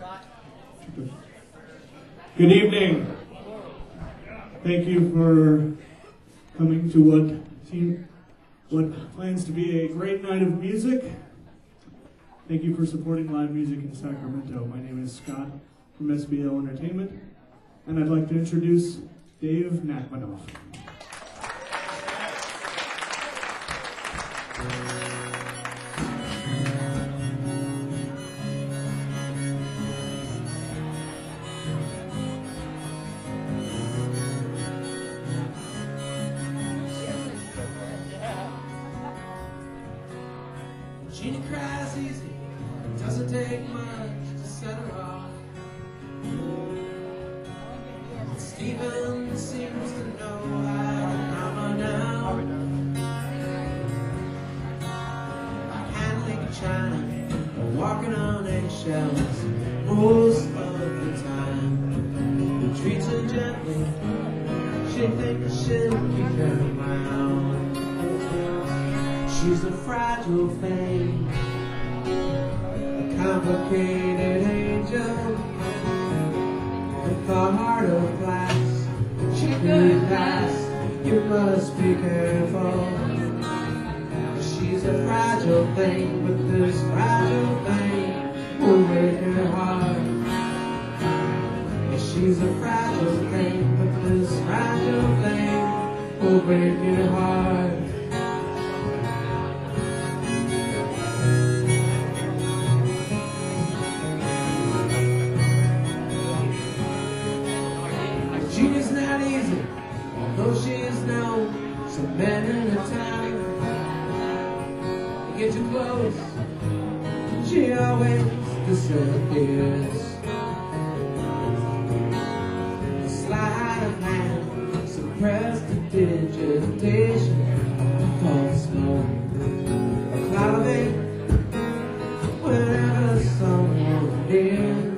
Good evening. Thank you for coming to what plans to be a great night of music. Thank you for supporting live music in Sacramento. My name is Scott from SBL Entertainment, and I'd like to introduce Dave Nachmanoff. Gina cries easy, doesn't take much to set her off. Steven seems to know how to calm her down. Like handling china, or walking on eggshells most of the time. He treats her gently, she thinks she'll keep her around. She's a fragile thing, a complicated angel, with a heart of glass. She could pass, you must be careful. She's a fragile thing, but this fragile thing will break her heart. She's a fragile thing, but this fragile thing will break your heart. Gina's not easy, although she's known some men in the town. You get too close, she always disappears. A sleight of hand, suppressed digitation, a false smoke, a cloud of ink, whenever someone is.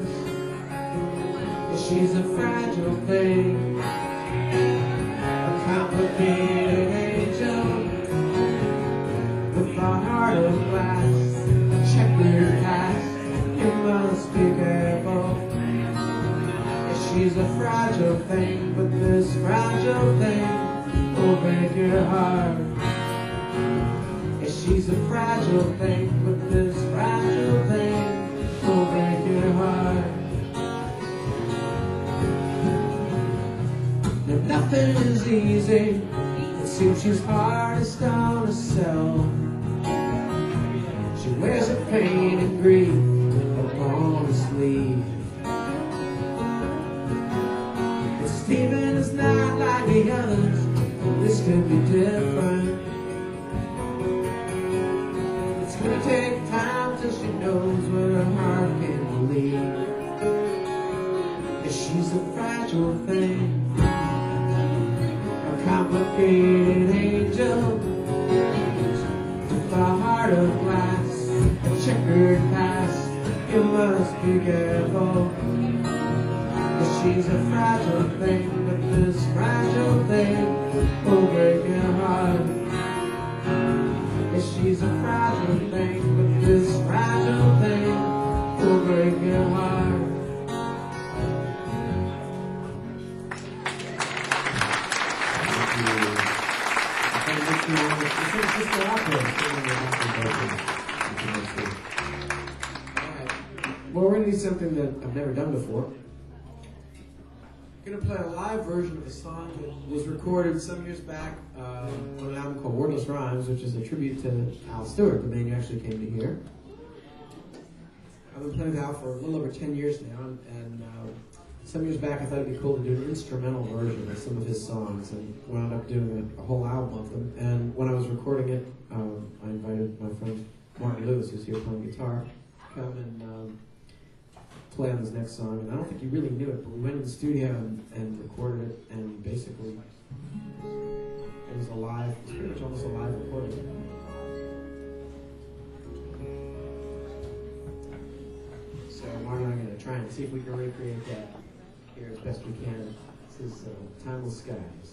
She's a fragile thing, a complicated angel, with a heart of glass, a checkered past, you must be careful. She's a fragile thing, but this fragile thing will break your heart. She's a fragile thing, but this fragile thing will break your heart. Nothing is easy, it seems she's hardest on herself. She wears her pain and grief upon her sleeve. But Steven is not like the others, this could be different. It's gonna take time till she knows what her heart can believe. She's a fragile thing, complicated angel, with a heart of glass, a checkered past, you must be careful. She's a fragile thing, but this fragile thing will break your heart. She's a fragile thing, but this fragile thing will break your heart. Well, we're going to do something that I've never done before. I'm going to play a live version of a song that was recorded some years back on an album called Wordless Rhymes, which is a tribute to Al Stewart, the man you actually came to hear. I've been playing with Al for a little over 10 years now, and some years back I thought it'd be cool to do an instrumental version of some of his songs, and wound up doing a whole album of them. And when I was recording it, I invited my friend Martin Lewis, who's here playing guitar, to come and play on this next song. And I don't think he really knew it, but we went in the studio and recorded it, and basically it was pretty much almost a live recording. So Martin and I are going to try and see if we can recreate that here as best we can. This is Timeless Skies.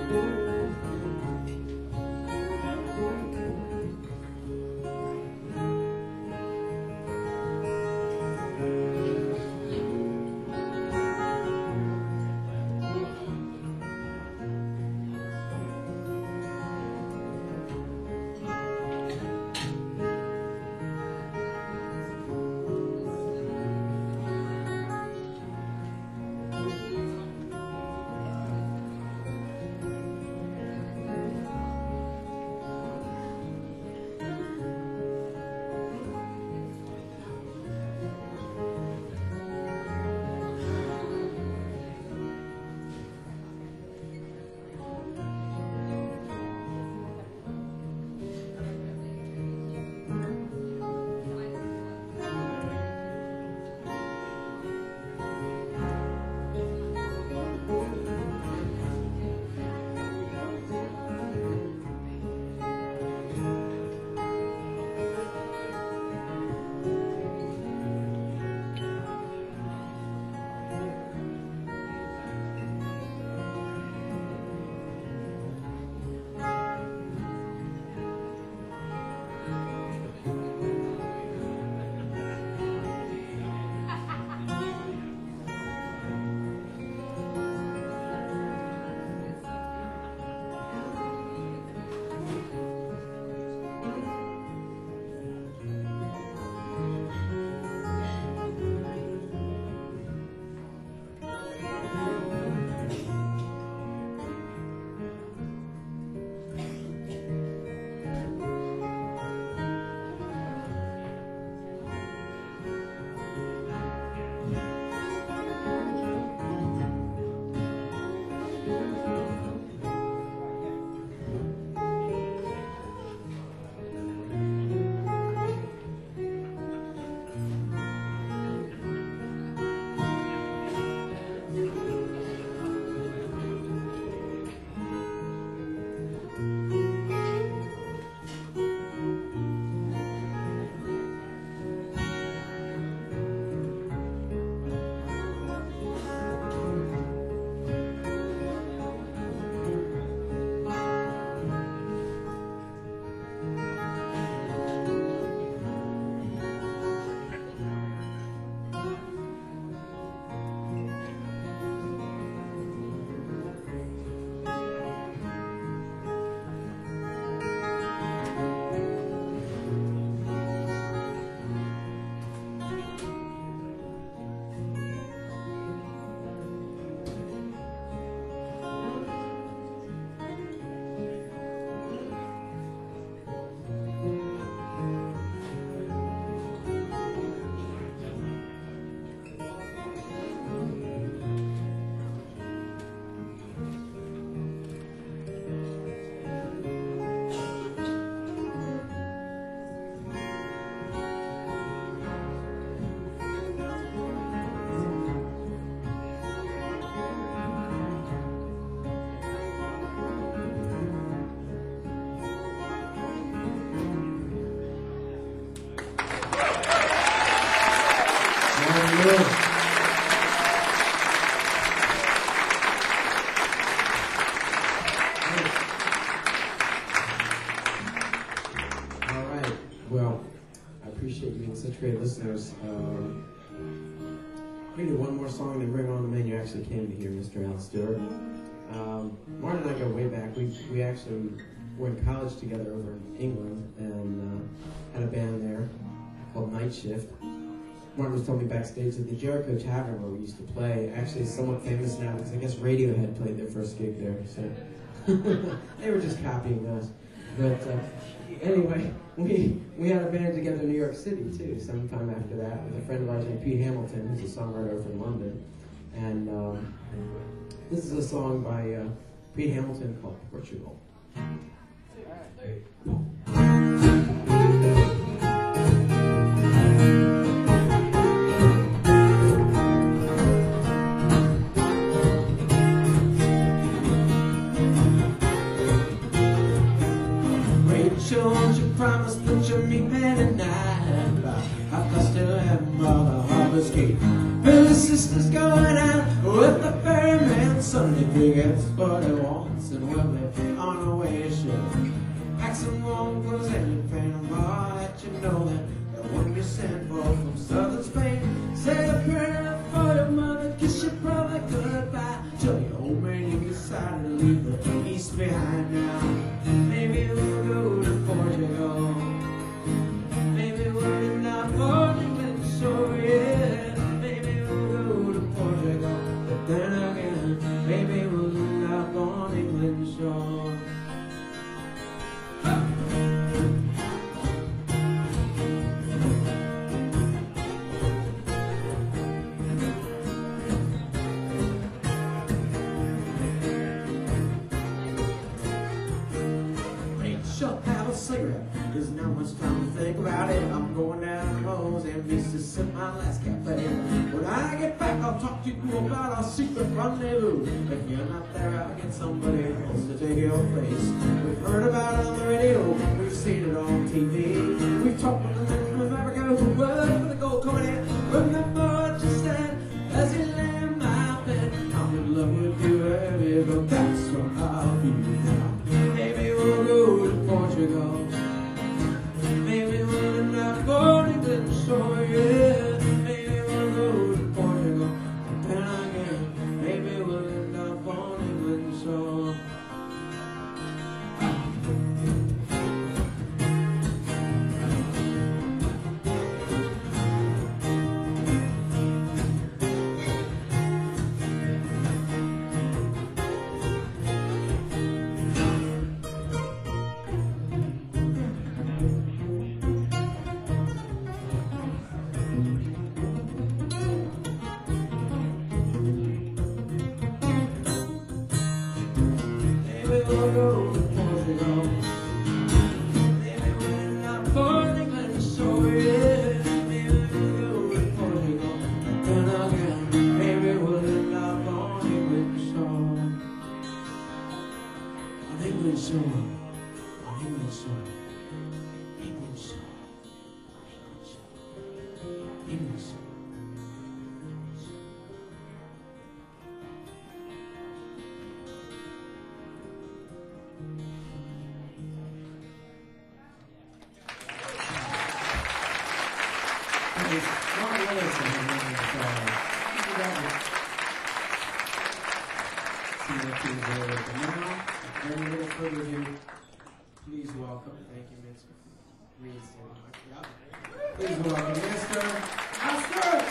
Great listeners. We did one more song, then bring on the man you actually came to hear, Mr. Al Stewart. Martin and I go way back. We actually were in college together over in England and had a band there called Night Shift. Martin was telling me backstage that the Jericho Tavern where we used to play actually is somewhat famous now because I guess Radiohead played their first gig there. So they were just copying us. But anyway, we had a band together in New York City too, sometime after that, with a friend of ours named Pete Hamilton, who's a songwriter from London. And this is a song by Pete Hamilton called Portugal. You promised that you'd meet me tonight, but I still have all the Harbor's Gate. Billy's sister's going out with the ferryman, son anything gets what it wants, and when they're on the way it should. Accent won't cause any pain or more, let you know that one you sent for from southern Spain. Say a prayer for your mother, kiss your brother goodbye. Tell your old man you decided to leave the east behind now. Maybe we'll go to Portugal. Maybe we'll end up on England shore, yeah. Maybe we'll go to Portugal, but then again, maybe we'll end up on England shore. Shall have a cigarette. There's not much time to think about it. I'm going down the roads and Mrs. at my last cafe. When I get back, I'll talk to you about our secret rendezvous. If you're not there, I'll get somebody else to take your place. We've heard about it on the radio, we've seen it on TV. We've talked with the men from Africa who work for the gold coming in. Remember what you said as you lay in my bed. I'm in love with you, baby, but that's what I'll be now. Maybe we'll go to Portugal. Maybe we'll end up on England shore, yeah. Maybe we'll go to Portugal. But then again, maybe we'll end up on England shore. Maybe we'll go to Portugal. Maybe we'll end up on England shore, yeah. Maybe we'll go to Portugal. But then again, maybe we'll end up on England shore. On England shore. On England shore. England shore. England shore. England shore. Please welcome, thank you, Mr. Reed. Please welcome Mr. Oscar.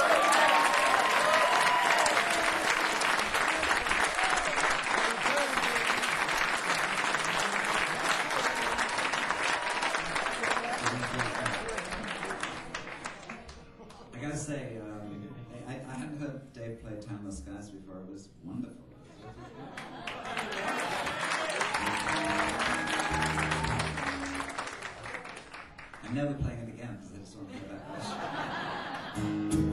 I gotta say, I hadn't heard Dave play Timeless Skies before. It was wonderful. I'm never playing it again because I just want to hear that version.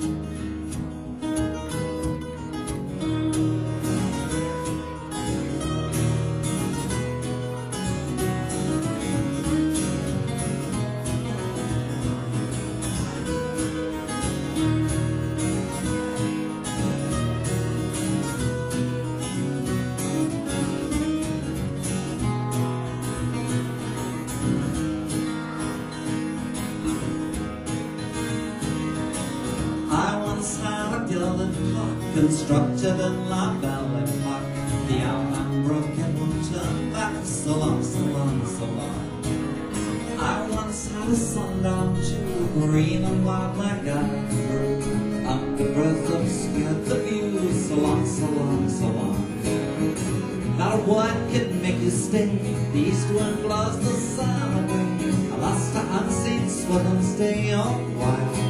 Constructed in La Belle Park, the Alhambra won't turn back. So long, so long, so long. I once had a sundown too, green and wild like I grew. Undergrowth obscured the view. So long, so long, so long. Not a word can make you stay. The east wind blows the sun away. I lost to unseen swim, stay a while.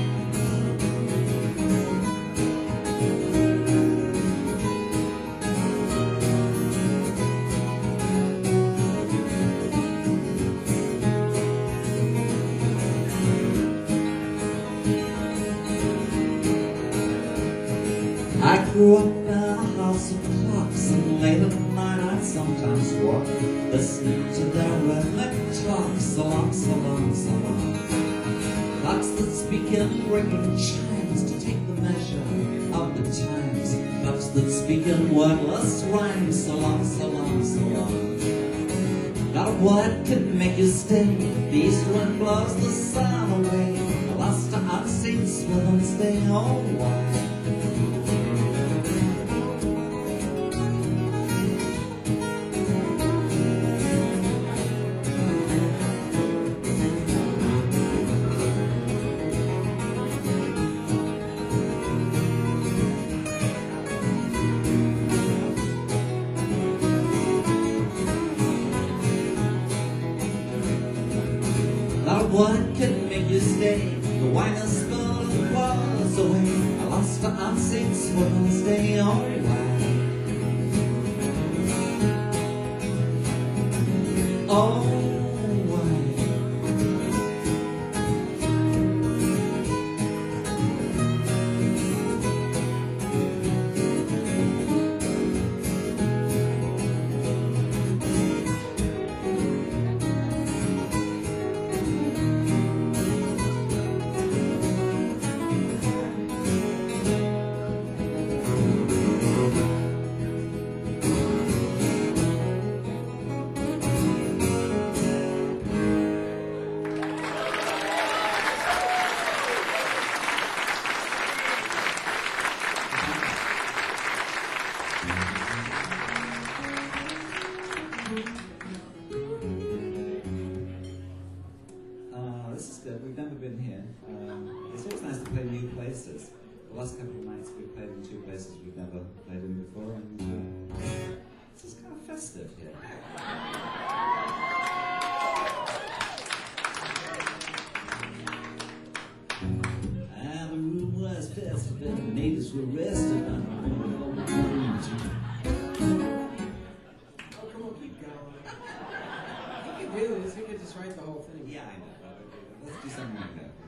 I grew up in a house of clocks, and late at night I'd sometimes walk, listening to their rhythmic talk. So long, so long, so long. Clocks that speak in ringing chimes to take the measure of the times, clocks that speak in wordless rhymes. So long, so long, so long. Not what could make you stay. The east wind blows the sun away. The lost to unseen swans, they all wide. What can make you stay? The wine is full and falls away. I lost the unseen swans, they all wide. Oh, this is good. We've never been here. It's always nice to play new places. The last couple of nights we've played in two places we've never played in before, and this is kind of festive here. And the room was festive, and the neighbors were rested. Oh, come on, keep going. You can do this. You can just write the whole thing. Yeah, I know. Let's do something like that.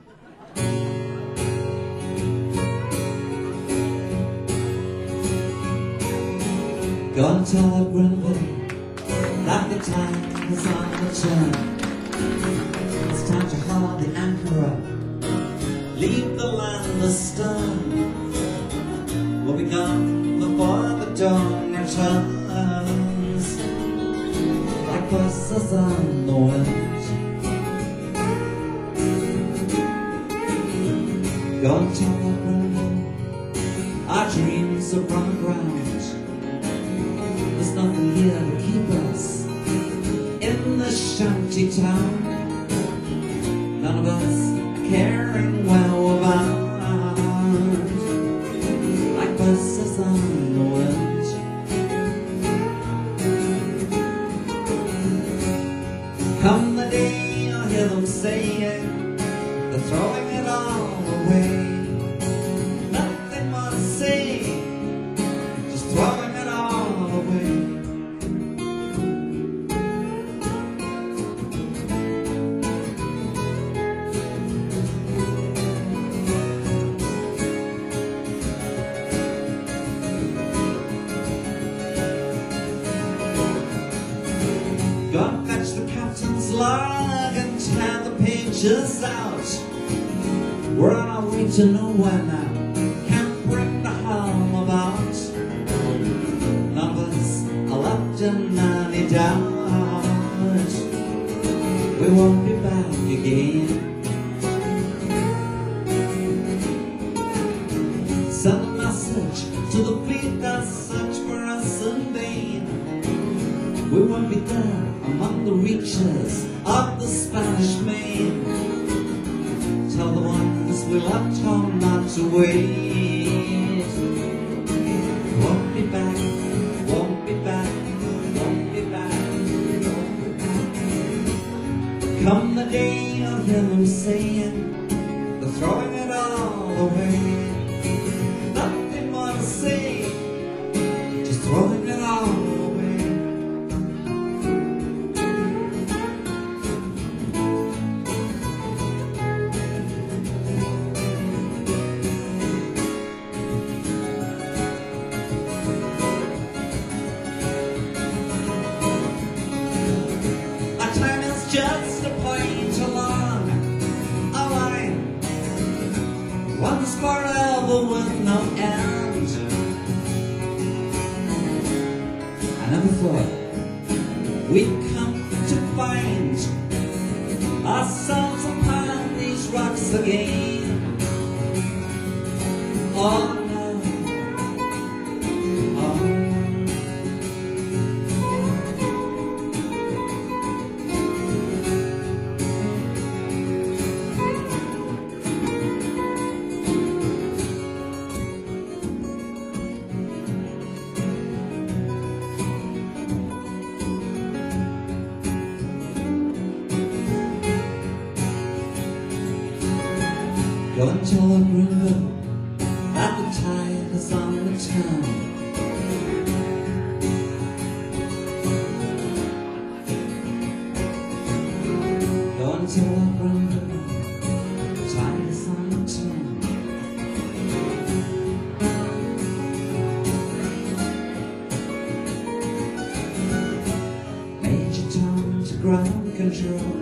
Go and tell everybody that the time is on the turn. It's time to haul the anchor up, leave the land astern. We'll be gone before the dawn returns, like voices on the wind. Go and tell everyone our dreams are on the ground. There's nothing here to keep us in this shanty town. None of us caring well we're bound, like voices on the wind. Come the day you'll hear them saying they're throwing it all away. Nothing more to say, just throwing it all away. Go and fetch the captain's log and tear the pages out. We're on our way to nowhere now, can't bring the helm about. None of us are left in any doubt. We won't be back again. Send a message to the fleet that search for us in vain. We won't be there among the reaches of the Spanish Main. Tell the ones we left home not to wait. Won't be back, won't be back, won't be back. Come the day you'll hear them saying they're throwing it all away. Nothing more to say, just throwing it all away. Just a point along a line, one's forever with no end. never thought we'd come to find ourselves upon these rocks again. Oh no, oh going to the river at the tide is on the turn. Going to the river, the tide is on the turn. Major Tom to ground control.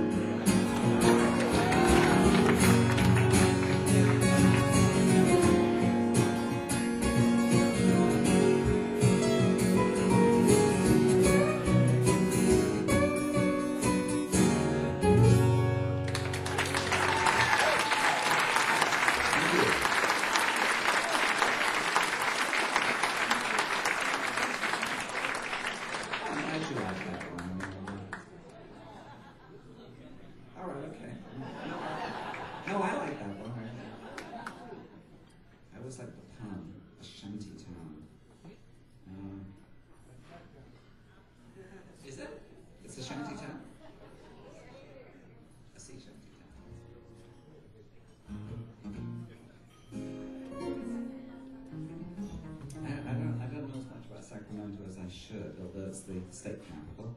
Sacramento as I should, although it's the state capital.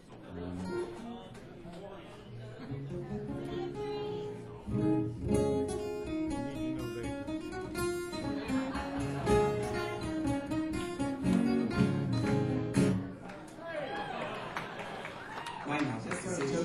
Why not? It's the city.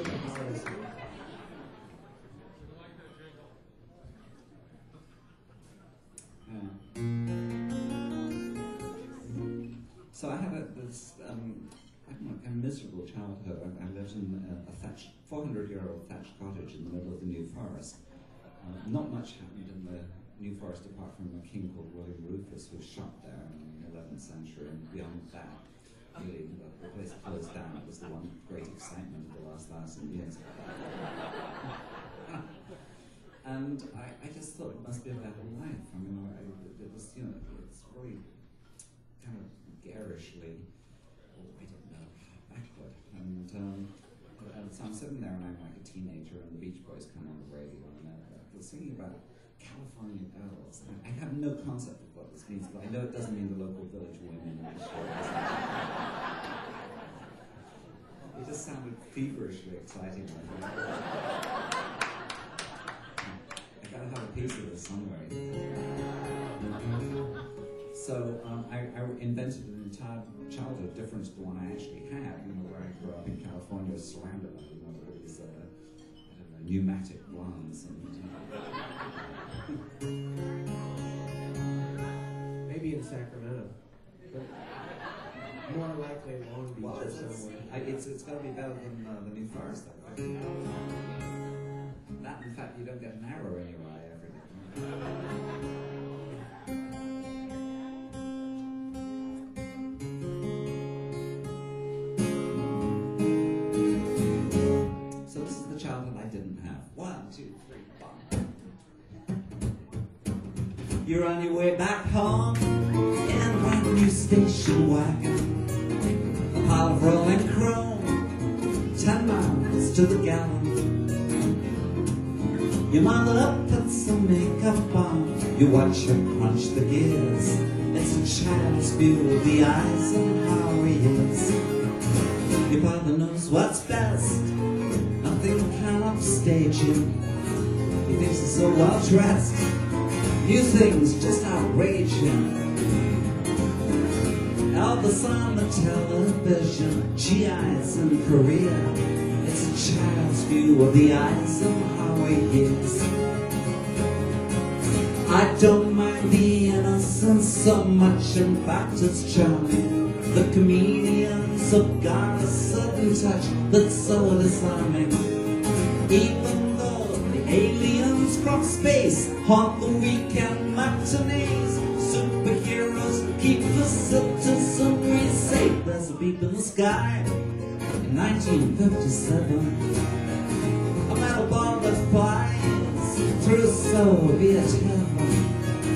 So I had a miserable childhood. I lived in a 400-year-old thatched cottage in the middle of the New Forest. Not much happened in the New Forest apart from a king called William Rufus who was shot there in the 11th century, and beyond that, really, the place closed down. It was the one great excitement of the last 1,000 years. And I just thought it must be a better life. I mean, it was, it's really kind of garishly, I don't know, backward. And so I'm sitting there and I'm like a teenager and the Beach Boys come on the radio and they're singing about California girls. I have no concept of what this means, but I know it doesn't mean the local village women in the show. It just sounded feverishly exciting. I gotta have a piece of this somewhere. So I invented an entire childhood different to the one I actually had, where I grew up in California, surrounded by these, pneumatic blondes. Maybe in Sacramento, but more likely Long Beach or somewhere. It's got to be better than the New Forest, though. That, in fact, you don't get an arrow in your eye every day. You're on your way back home in a brand new station wagon, a pile of rolling chrome, 10 miles to the gallon. Your mother puts some makeup on, you watch her crunch the gears. It's a child's view of the eyes and how he is. Your father knows what's best, nothing can upstage him. He thinks he's so well dressed, new things just outrage him. Elvis on the television, GIs in Korea. It's a child's view of the eyes of how he is. I don't mind the innocence so much, in fact it's charming. The comedians have got a certain touch that's so disarming. Even though the aliens from space haunt the weekend matinees, superheroes keep the citizenry safe. There's a beep in the sky in 1957. A metal ball that flies through Soviet heaven.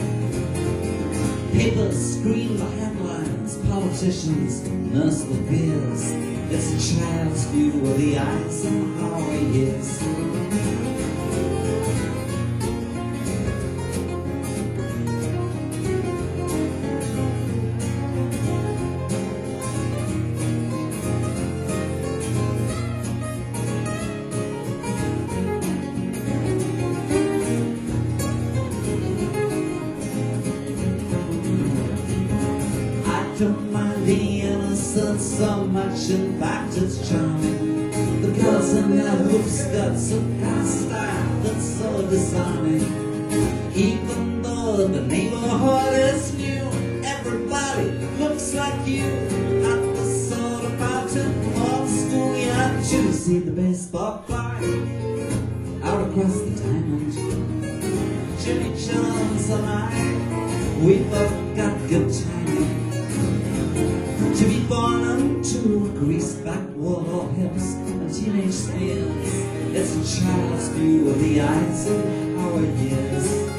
Papers scream the headlines, politicians nurse the fears. It's a child's view of the Eisenhower years. Don't mind the innocence so much, in fact it's charming. The girls in their hoof skirts have got a style that's so disarming. Even though the neighborhood is new, everybody looks like you. At the soda fountain or the schoolyard to see the baseball fly out across the diamond. Jimmy Jones and I, we both got good timing. To be born into a greased back world, all hips and teenage sneers. It's a child's view of the Eisenhower years.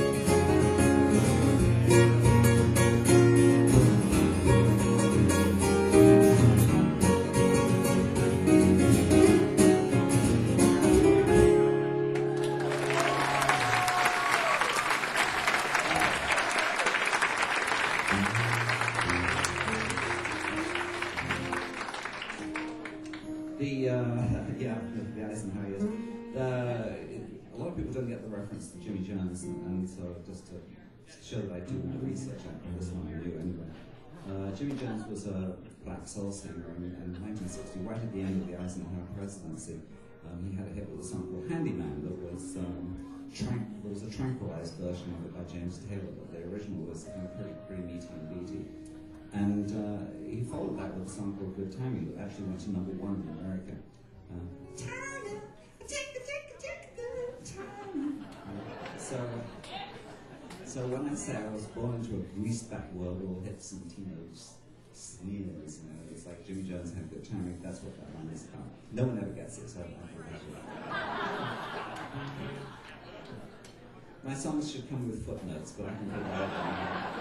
The Eisenhower years. A lot of people don't get the reference to Jimmy Jones, and so just to show that I do my research, this one I knew anyway. Jimmy Jones was a black soul singer, and in 1960, right at the end of the Eisenhower presidency, he had a hit with a song called Handyman that was there was a tranquilized version of it by James Taylor, but the original was kind of pretty meaty and beaty. And he followed that with a song called Good Timing that actually went to #1 in America. So when I say I was born into a greased-back world, all hits and teenage sneers, it's like Jimmy Jones had good timing. That's what that line is about. No one ever gets it, so I think my songs should come with footnotes, but I can do that.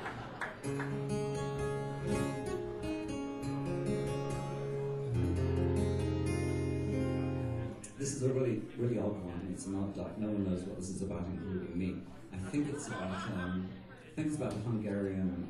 This is a really old one. It's an odd duck. No one knows what this is about, including me. I think it's about a Hungarian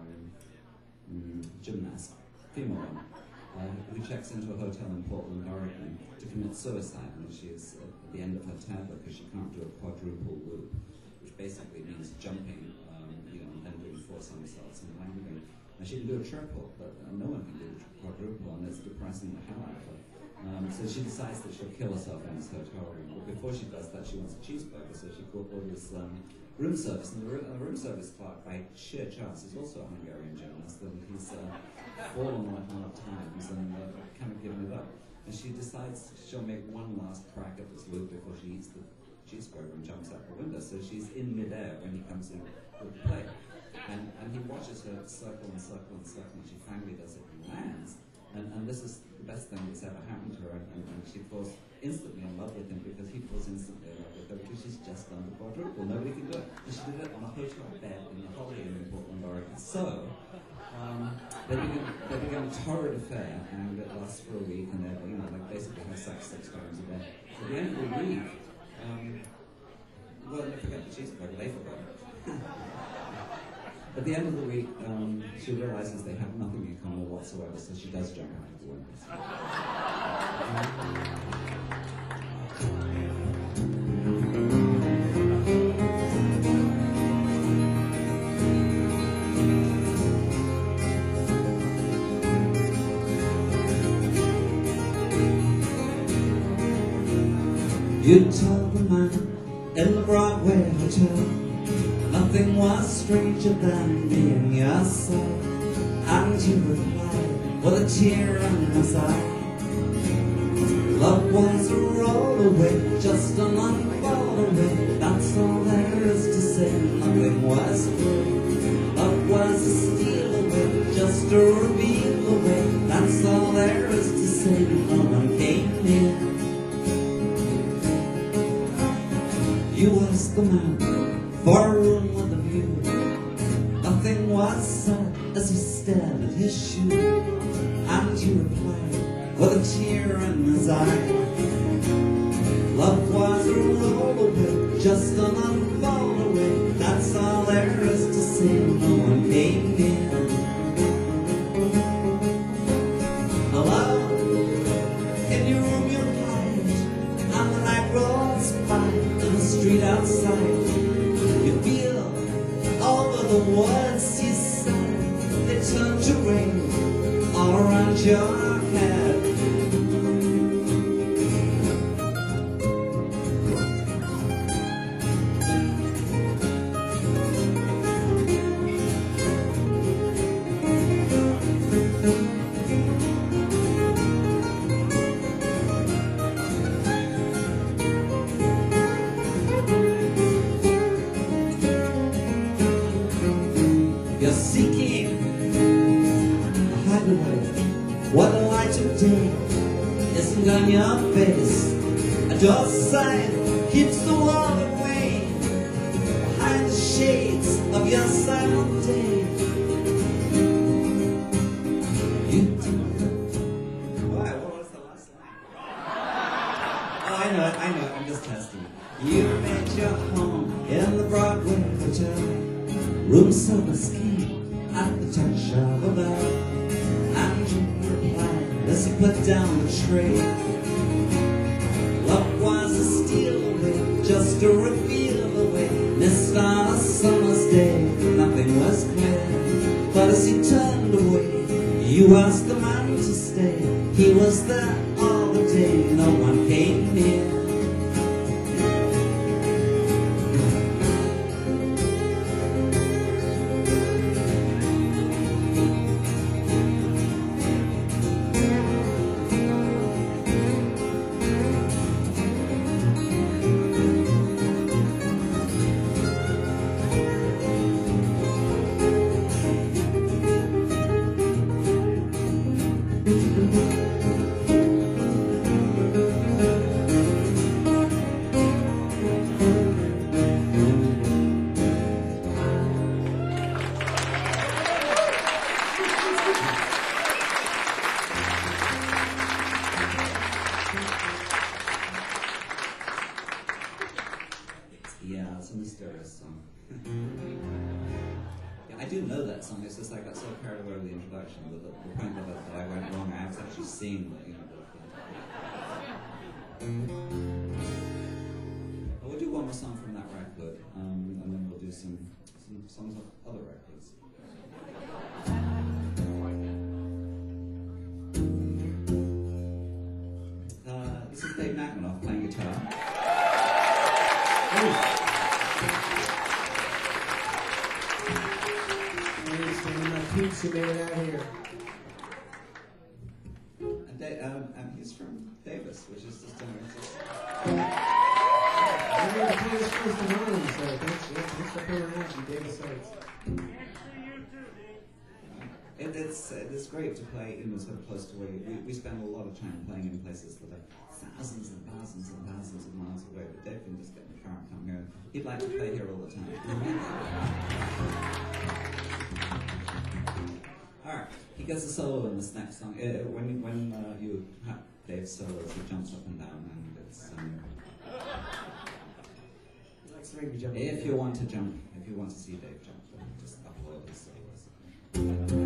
gymnast, female one, who checks into a hotel in Portland, Oregon, to commit suicide, and she is at the end of her tether because she can't do a quadruple loop, which basically means jumping, and then doing 4 somersaults and landing. And she can do a triple, but no one can do a quadruple, and it's depressing the hell out of her. So she decides that she'll kill herself in this hotel room. But before she does that, she wants a cheeseburger, so she orders room service. And the room service clerk, by sheer chance, is also a Hungarian gymnast, and he's fallen on it hard times and kind of given it up. And she decides she'll make one last crack at this loop before she eats the cheeseburger and jumps out the window. So she's in midair when he comes in with the plate. And he watches her circle and circle and circle, and she finally does it and lands. And this is the best thing that's ever happened to her, and she falls instantly in love with him because he falls instantly in love with her because she's just done the quadruple. Nobody can do it. And she did it on a hotel bed in the Holiday Inn in Portland, Oregon. So, they began a torrid affair, and it lasts for a week, and they basically have sex 6 times a day. At the end of the week, well, they forget the cheeseburger, they forgot it. At the end of the week, she realizes they have nothing in common whatsoever, so she does jump out of the window. You told the man in the Broadway hotel nothing was stranger than being yourself. I And you replied with a tear in his eye. Love was a roll away, just an unfold away. That's all there is to say. Nothing was true. Love was a steal away, just a reveal away. That's all there is to say. No one came near. You asked the man for a room with a view. Nothing was said as he stared at his shoe. And you replied with a tear in his eye. Love was a roll away, just an unfold away. That's all there is to say. No one came near. Hello, in your room you're quiet, and the night rolls by to the street outside. You feel all of the words you said, they turn to rain all around your head. You're seeking a hideaway. What the light of day isn't on your face. A door sign keeps the world away behind the shades of your silent day. You don't know. Why? What was the last line? Oh, I know it. I'm just testing. You made your home in the Broadway Hotel. Room service came at the touch of a bell. And you replied as you put down the tray. Love was a steal away, just a reveal away. Missed on a summer's day, nothing was clear. But as he turned away, you asked the man to stay. He was there all the day, no one came near. Yeah, it's a mysterious song. Yeah, I do know that song. It's just I got so carried away with the introduction that the point of it that I went wrong. I was actually seeing that, But we'll do one more song from that record, and then we'll do some songs of other records. This is Dave Nachmanoff playing guitar. My peeps who made it out here. And he's from Davis, which is just I'm going to play this first in Ireland, so thanks for coming out from Davis sites. It's great to play in sort of close to where we spend a lot of time playing in places that are thousands and thousands and thousands of miles away, but Dave can just get in the car and come here. He'd like to play here all the time. Alright, he gets a solo in this next song. When you have Dave's solos, he jumps up and down, and it's He likes to make me jump. if you want to see Dave jump, just upload his solos.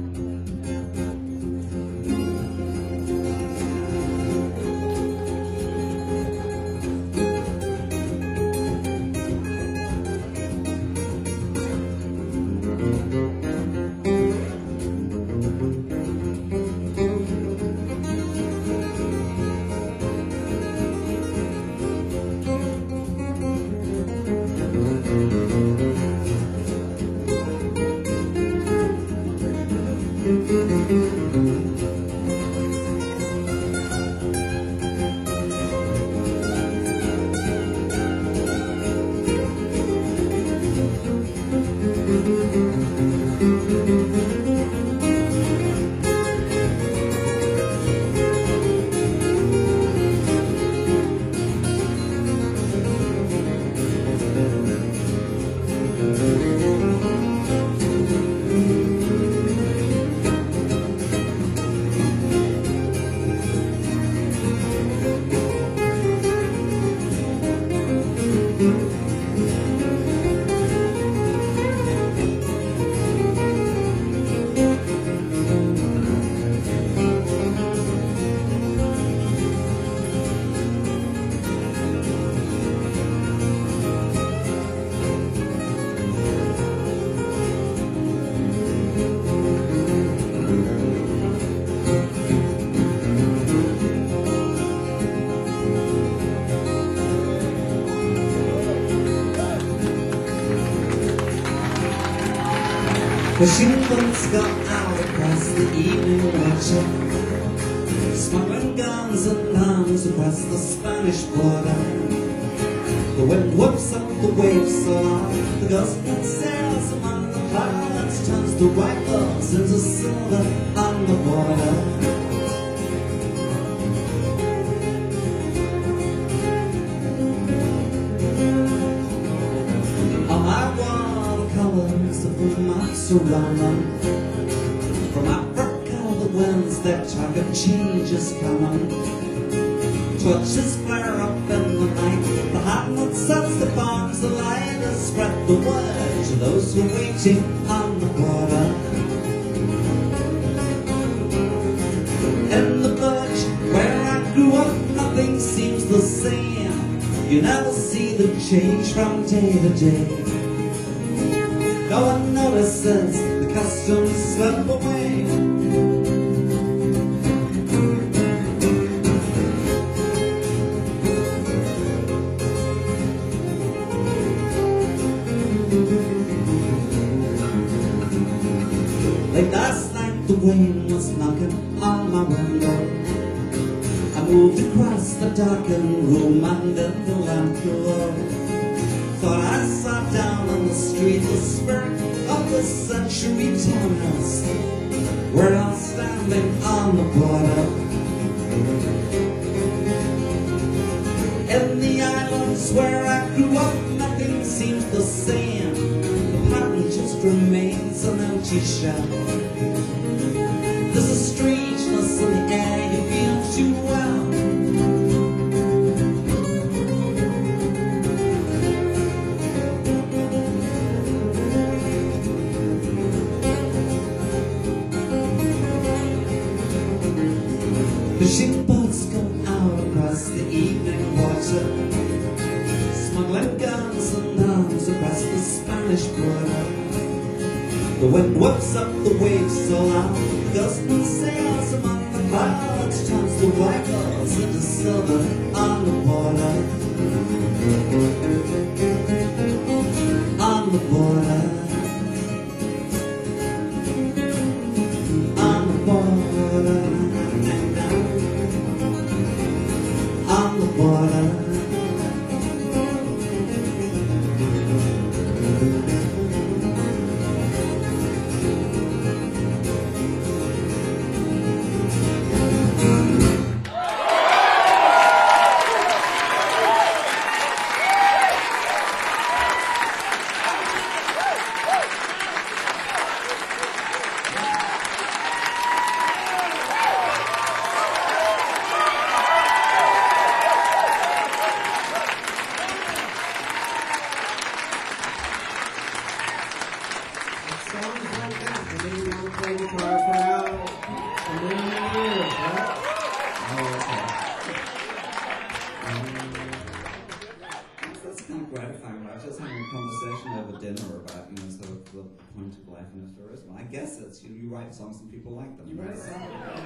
Fishing boats go out across the evening watcher, smuggling guns and arms across the Spanish border. The wind whips up the waves so loud, the ghostman sails among the clouds, turns the white bulbs into silver on the border. Around them. From Africa the winds that talk of change is coming. Torches flare up in the night, the hamlet sets the bombs alight and spread the word to those who are waiting on the border. In the village where I grew up, nothing seems the same. You never see the change from day to day. No one notices the customs slip away. Late last night the wind was knocking on my window. I moved across the darkened room under the lamp glow. Thought I saw down on the street the spirit of the century townhouse. We're all standing on the border. In the islands where I grew up, nothing seems the same. The pattern just remains an empty shell. There's a strangeness in the air you feel too well. Fishing boats go out across the evening water, smuggling guns and arms across the Spanish border. The wind whips up the waves so loud, the ghostman sails among the clouds, turns the white balls into silver on the border. On the border. On the border. On the border. I guess it's you write songs and people like them. You write songs.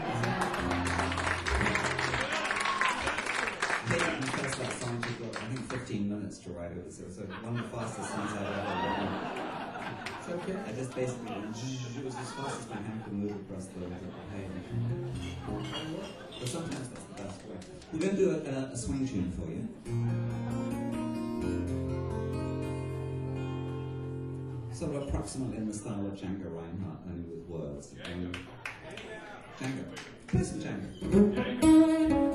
I think confess that song took I think 15 minutes to write. It was one of the fastest songs I've ever written. It's okay. I just basically it was as fast as my hand could move across the page. But sometimes that's the best way. We're going to do a swing tune for you. Sort of approximately in the style of Django Reinhardt, only with words. Django. Play some Django.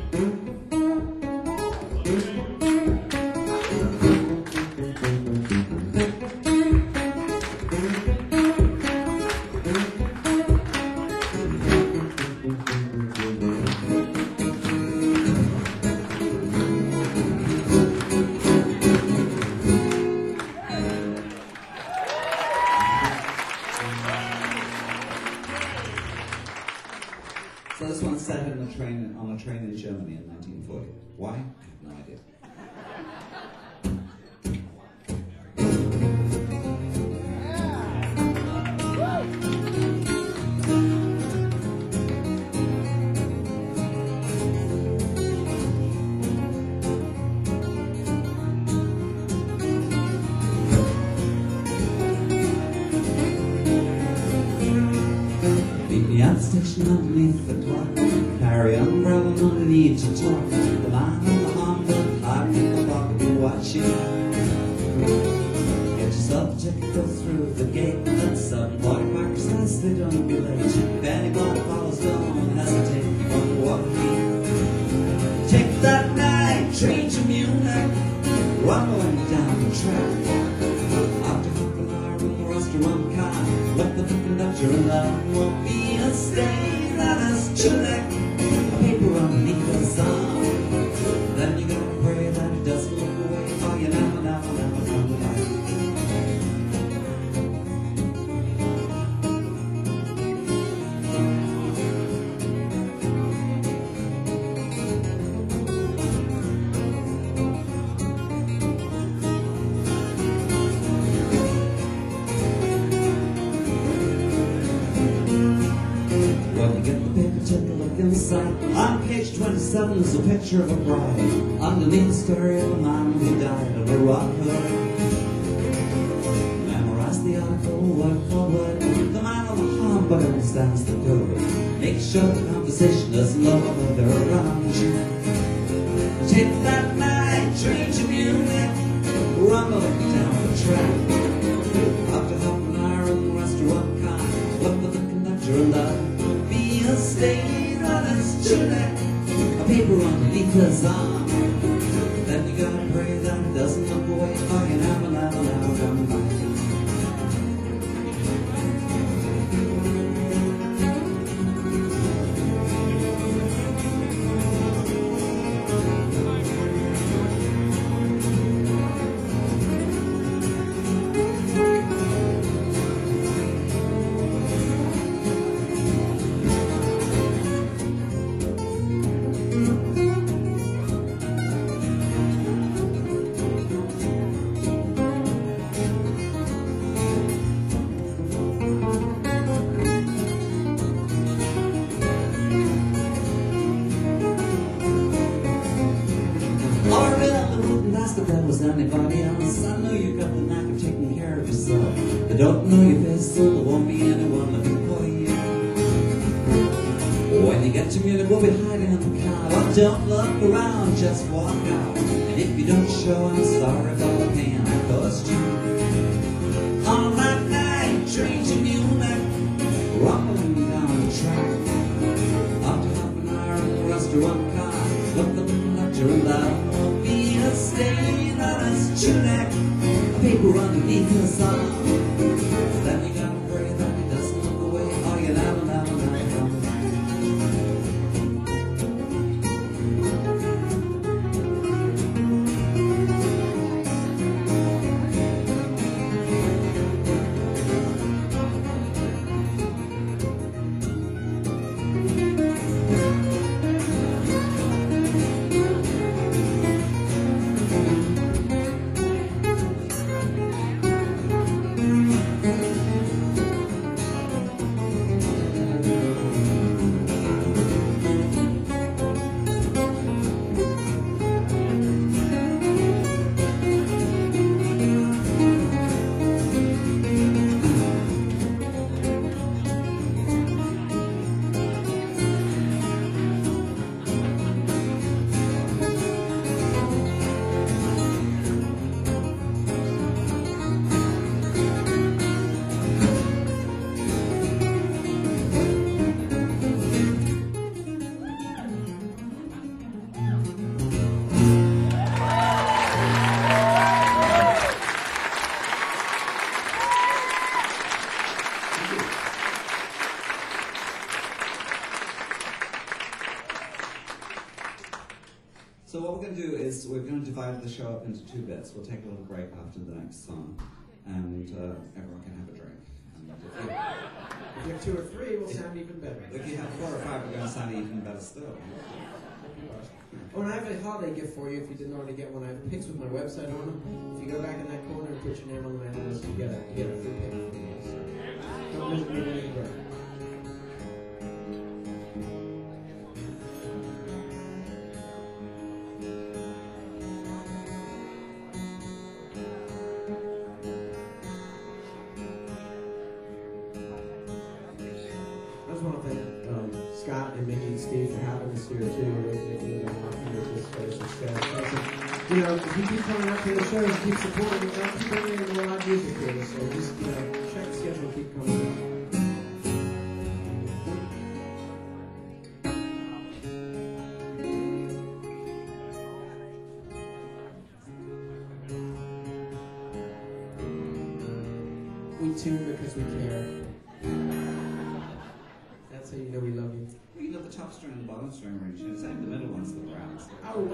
So this one's set on a train in Germany in 1940. Why? I have no idea. station underneath the clock. Carry umbrella, no need to talk. The man in the Honda, hard in the block, be watching. Get yourself a ticket, go through the gate. Let sudden boy parker says they don't be late. If anybody follows, don't hesitate. Don't walk me. Take that night train to Munich, rumbling down the track. After half an hour in the restaurant car, let the conductor and love won't be a stain on his tunic. A paper underneath his arm. Then you gotta pray that he doesn't look away, for you never, never, never come back. On page 27 is a picture of a bride. Underneath the story of a man who died of a rock hood. Memorize the article word for word. The man on the humbug understands the code. Make sure the conversation doesn't over around you. Take that night train to Munich, rumbling down the track. After half an hour in the restaurant car, look at the conductor and that be a stain on his tunic, a paper underneath his arm. Then you gotta pray that it doesn't look away, for you never, never, never come back. Anybody else? I know you got the knack of taking care of yourself. They don't know your face, so there won't be anyone looking for you. When you get to Munich, we'll be hiding in the car. But don't look around, just walk out. And if you don't show, I'm sorry about the pain I caused you. On that night, train to Munich, rumbling down the track. After half an hour in the restaurant car, look at the conductor and that won't be a stain on his tunic, a paper underneath his arm. Then you gotta pray that he doesn't look away, or you never, never, never come back. So what we're going to do is we're going to divide the show up into two bits. We'll take a little break after the next song, and everyone can have a drink. And If you have 2 or 3, we'll sound even better. if you have 4 or 5, we're going to sound even better still. Oh, and I have a holiday gift for you if you didn't already get one. I have pics with my website on them. If you go back in that corner and put your name on the mailing list, you get a free pic from me. So don't visit me when you go. I just want to thank LT for having us here too. They really want to make this place a success. So, you know, if you keep coming up to the shows, keep supporting it, keep bringing in more live music here. So just, you know, check the schedule, keep coming up. We tune because we care. That's how you know we love you. Well, you know the top string and the bottom string are in tune. It's only the middle one's the brass.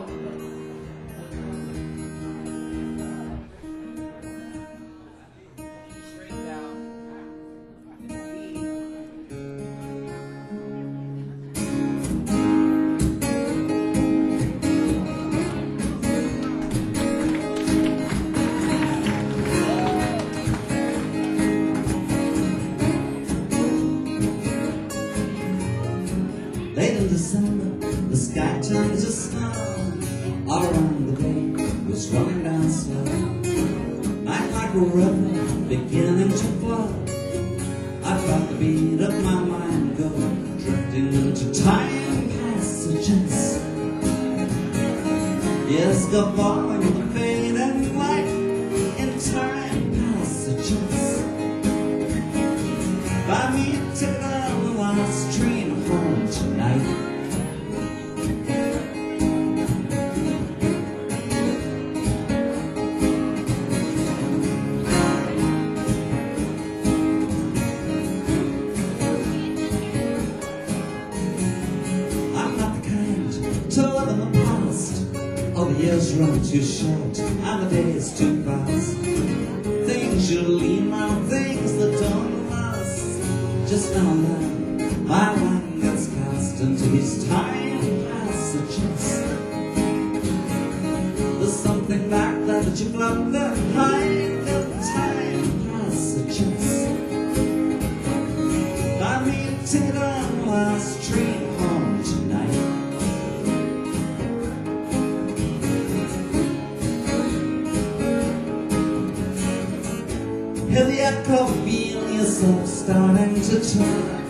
Late in December, the sky turned to snow. All around the bay was running down slow. Night like a river beginning to flow. I felt the beat of my mind go, drifting into time passages. Yes, go falling in the fading light in time passages. Buy me a ticket on the last train home tonight. I'm not the kind to live in the past. Oh, the years run too short and the days too fast. Things you lean on, things that don't last. Just now and then, my mind gets cast into these time passages. There's something back there that you've left behind in time passages. Buy me a ticket on the last train home tonight. Hear the echo, feel yourself starting to turn.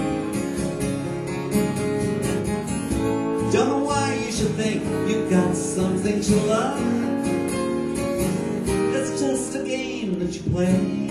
Don't know why you should think you've got something to learn. It's just a game that you play.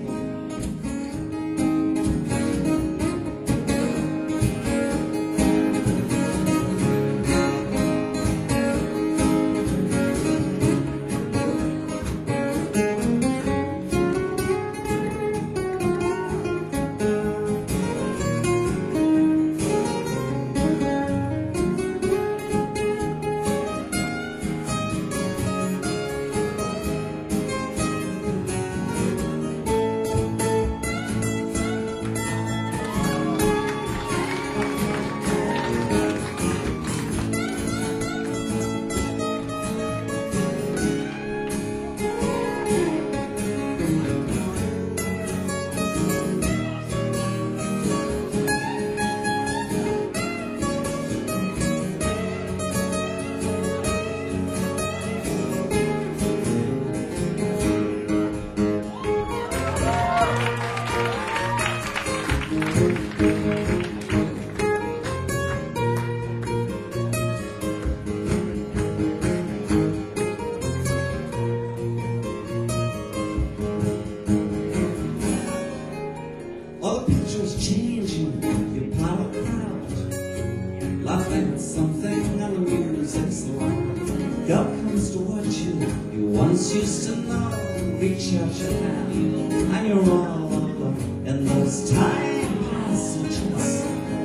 All the pictures changing, you plow a crowd, laughing at something and the music's loud. God comes to watch you, you once used to know. Reach out your hand, and you're all alone in those time passages.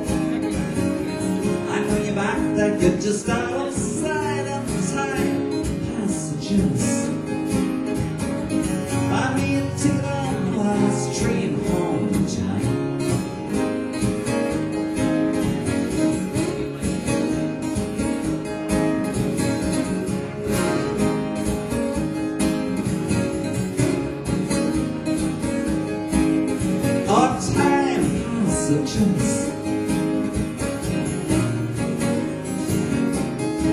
I know you're back there, you're just outside of time passages. I mean, take on the last train home tonight. Our time passages.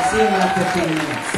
See you in about 15 minutes.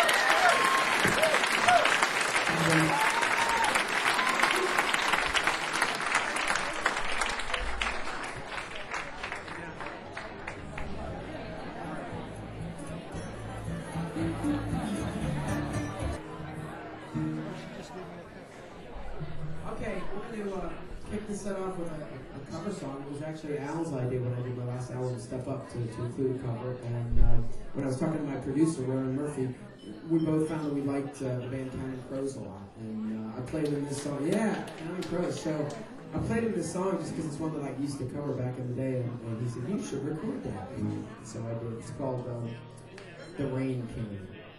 Okay, we're going to kick this set off with a cover song. It was actually Al's idea when I did my last album, Step Up, to include a cover. And when I was talking to my producer, Ronan Murphy, we both found that we liked the band Counting Crows a lot. And I played him this song. Yeah, Counting Crows. So I played him this song just because it's one that I used to cover back in the day. And he said, you should record that. So I did. It's called The Rain King.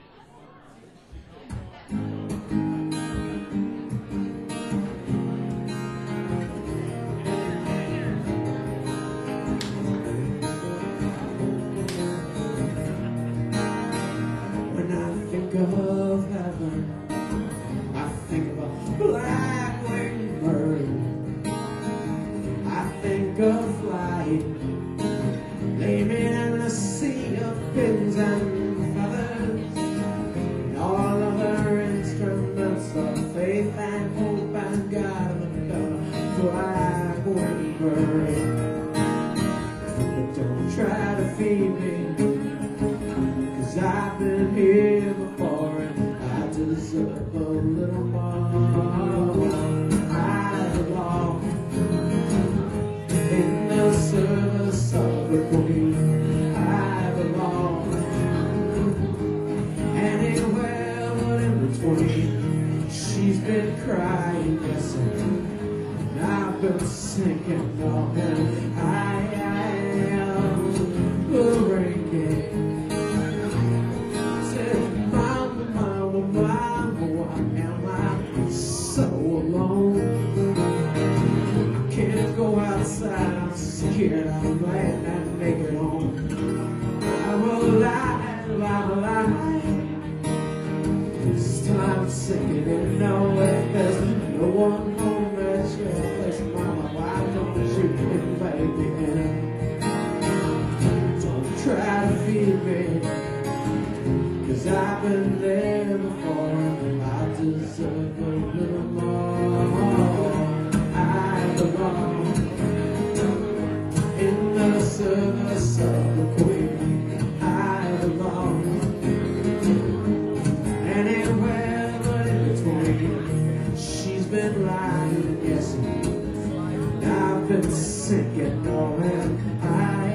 Of heaven, I think of a black-winged bird. I think of flight, laying in a sea of fins and feathers, and all other instruments of faith and hope and God of a black-winged bird. But don't try to feed me, 'cause I've been here before and I deserve a little more. I belong in the service of the Queen. I belong anywhere but in between. She's been crying, yes, and I've been sinking on, and I am the rain king. So alone, I can't go outside, I'm scared, I'm glad I make it home. I'm alive, I'm alive. This time I'm sinking in nowhere, there's no one home at your place. Mama, why don't you invite me in? Don't try to feed me, 'cause I've been there before. I deserve a little more. I belong in the service of the Queen. I belong anywhere but in between. She's been lying, yes, and I've been sinking, knowing I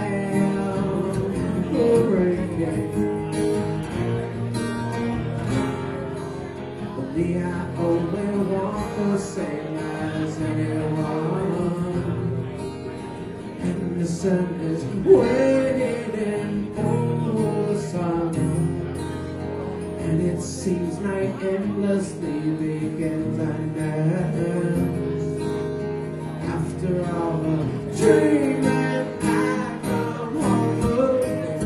am the rain. I only want the same as anyone, and the sun is waiting for the sun, and it seems night endlessly begins and ends. After all the dreaming, I come home again.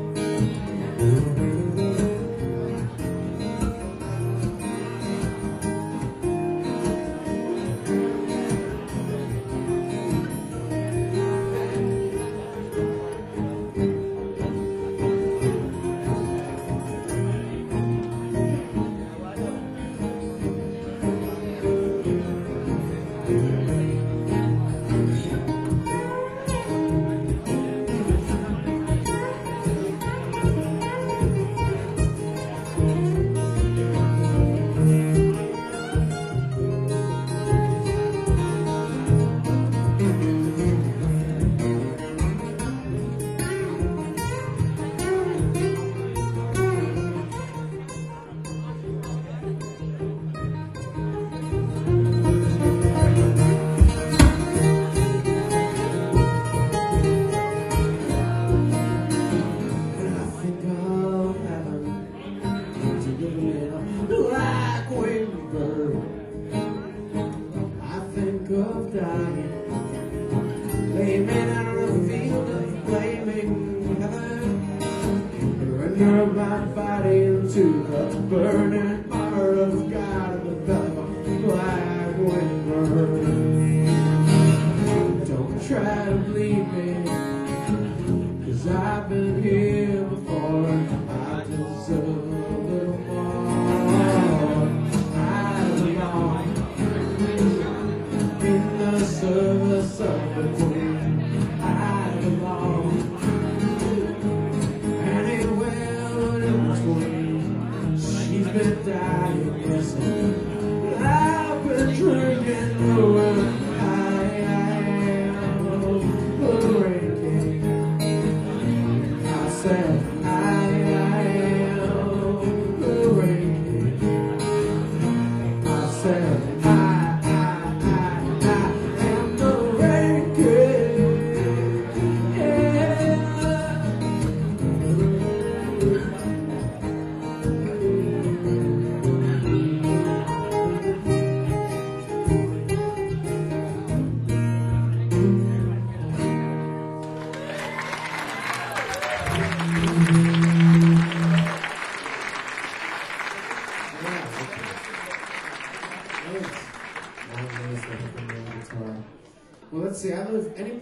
My body into the burning heart of God in the black wind burn. Don't try to bleed me, 'cause I've been here before.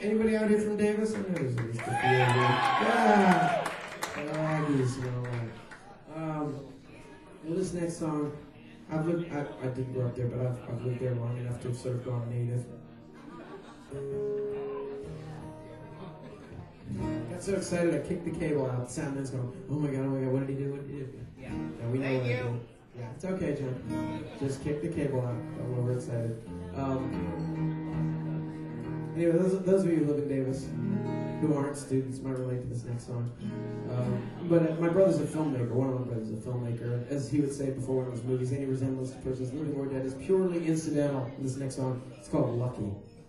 Anybody out here from Davis? I know there's at least a few of you. Yeah. Oh, you smell like. Well, this next song, I didn't grow up there, but I've lived there long enough to have sort of gone native. Got so excited I kicked the cable out. The sound man's going, oh my god, what did he do? Yeah, we know what he did. Yeah, it's okay, John. Just kick the cable out. I'm overexcited. Anyway, those of you who live in Davis who aren't students might relate to this next song. But my brother's a filmmaker. One of my brothers is a filmmaker. As he would say before one of his movies, any resemblance to persons living or dead is purely incidental. In this next song, it's called Lucky.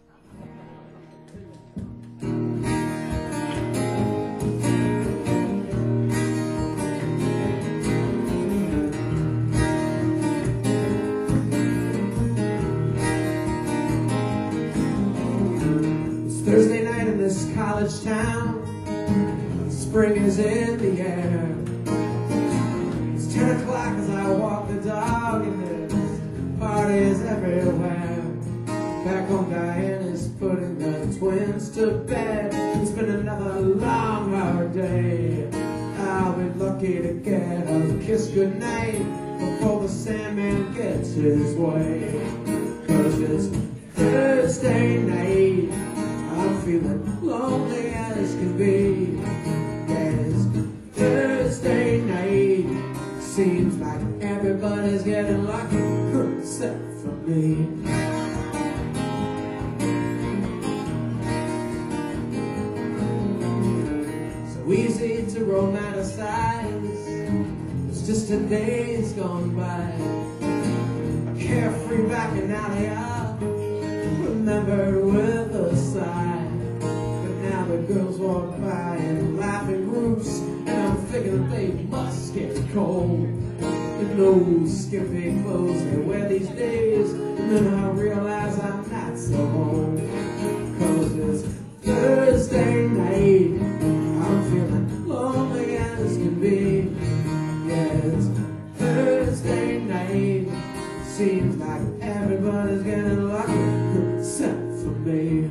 Thursday night in this college town, spring is in the air. It's 10 o'clock as I walk the dog, and there's parties everywhere. Back home, Diane is putting the twins to bed. It's been another long, hard day. I'll be lucky to get a kiss goodnight before the Sandman gets his way. 'Cause it's Thursday night, I'm feeling lonely as can be. Yes, Thursday night, seems like everybody's getting lucky except for me. So easy to romanticize, it's just a day's gone by. Carefree back in alley, remembered with a sigh. But now the girls walk by in laughing groups, and I'm thinking they must get cold in those skimpy clothes they wear these days. And then I realize I'm not so old, 'cause it's Thursday night, I'm feeling lonely as can be. Yeah, it's Thursday night, seems like everybody's getting lucky except for me.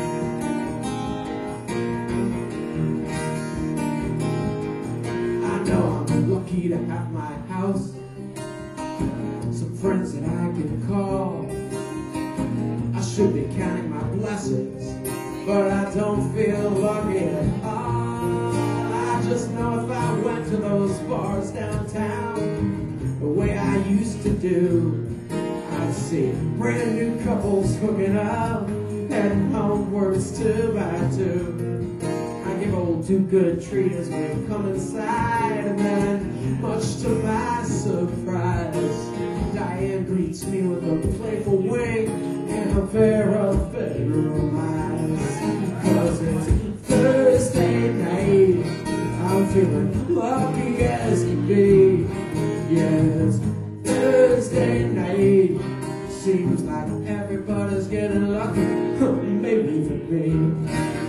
I know I'm lucky to have my house, some friends that I can call. I should be counting my blessings, but I don't feel lucky at all. I just know if I went to those bars downtown the way I used to do, I'd see brand new couples hooking up, heading homewards 2 by 2. I give old do-good treat as we come inside, and then, much to my surprise, Diane greets me with a playful wink and a pair of bedroom eyes. 'Cause it's Thursday night, I'm feeling lucky as can be. Yeah, it's Thursday night, seems like everybody's getting lucky, maybe even me.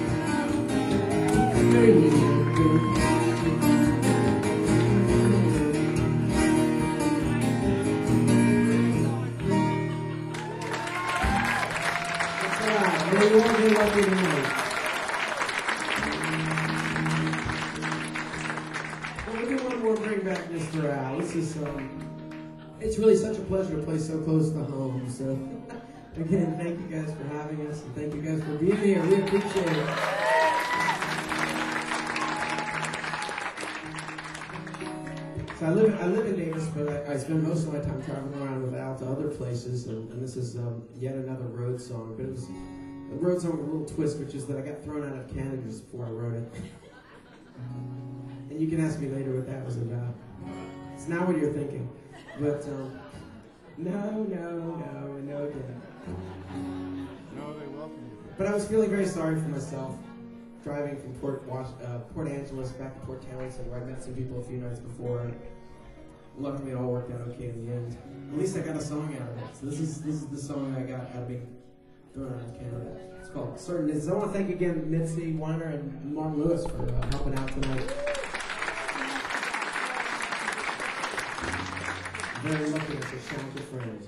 Maybe even me. That's right, maybe one day lucky tonight. Well, we do one more bring back Mr. Al. This is it's really such a pleasure to play so close to home. So, again, thank you guys for having us, and thank you guys for being here. We appreciate it. So I live in Davis, but I spend most of my time traveling around with Al to other places, and this is yet another road song. But it was a road song with a little twist, which is that I got thrown out of Canada just before I wrote it. And you can ask me later what that was about. It's not what you're thinking. But, no, it didn't. No, they welcome you. But I was feeling very sorry for myself, driving from Port Angeles back to Port Townsend, where I met some people a few nights before, and luckily it all worked out okay in the end. At least I got a song out of it. So this is the song I got out of being thrown out of Canada. It's called Certain Days. I want to thank again Mitzi Weiner and Mark Lewis for helping out tonight. Very lucky to shout your friends.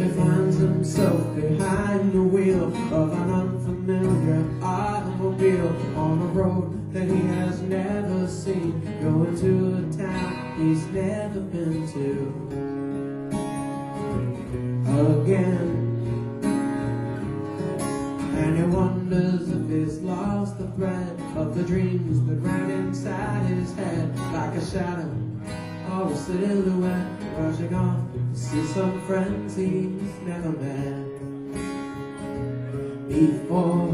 he finds himself behind the wheel of an unfamiliar automobile on a road that he has never seen, going to a town he's never been to again. And he wonders if he's lost the thread of the dreams that ran inside his head, like a shadow or a silhouette rushing off to see some friends he's never met before.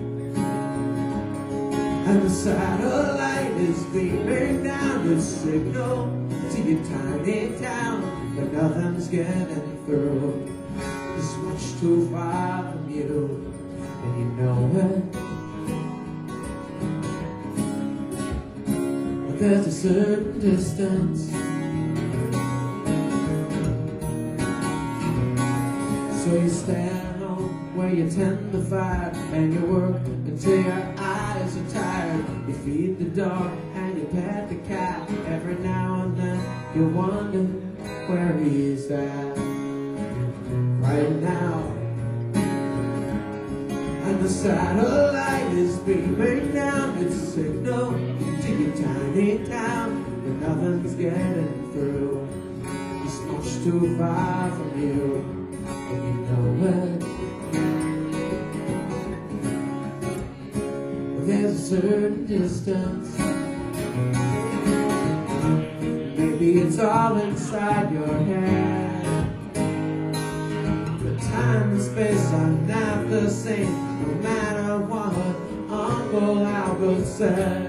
And the satellite is beaming down its signal to your tiny town, but nothing's getting through. It's much too far from you, and you know it. But there's a certain distance. So you stand home where you tend the fire, and you work until your eyes are tired. You feed the dog and you pet the cat. Every now and then you wonder where he's at right now. And the satellite is beaming down its signal to your tiny town, but nothing's getting through. It's much too far from you, and you know it. But there's a certain distance. Maybe it's all inside your head. But time and space are not the same, no matter what Uncle Albert said.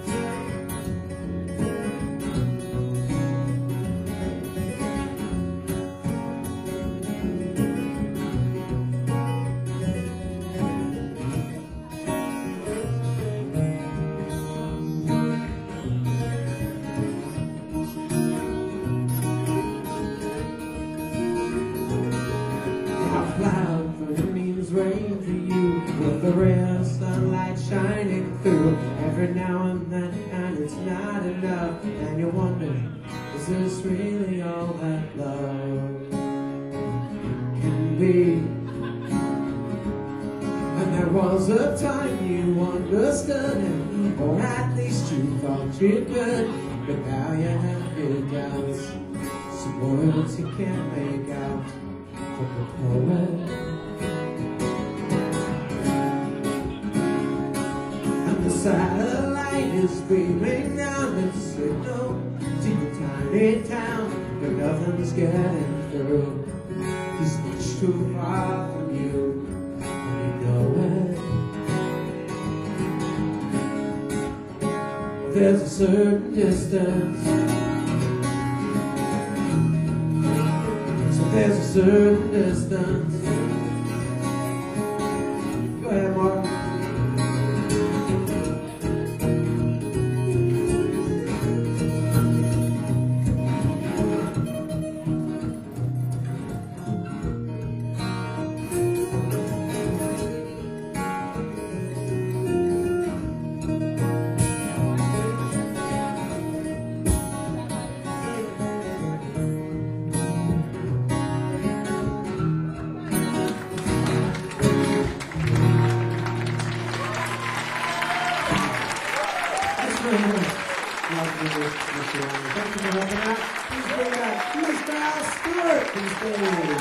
Rain for you with the rare sunlight shining through every now and then, and it's not enough, and you wonder, is this really all that love can be? And there was a time you understood it, or at least you thought you could, but now you have your doubts, some words you can't make out from the poet. The satellite is beaming down its signal to your tiny town, but nothing's getting through. He's much too far from you, and you know it. There's a certain distance. So there's a certain distance. Go ahead, Mark. Thank you for helping out. Please bring out Freestyle Stuart to the stage.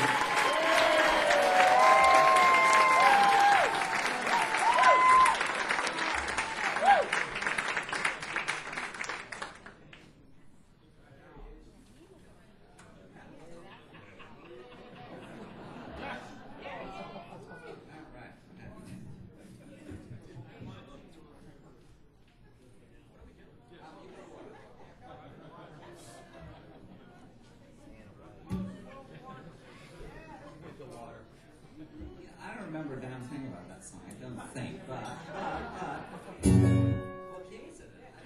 I don't remember a damn thing about that song. I don't think, but what key is it?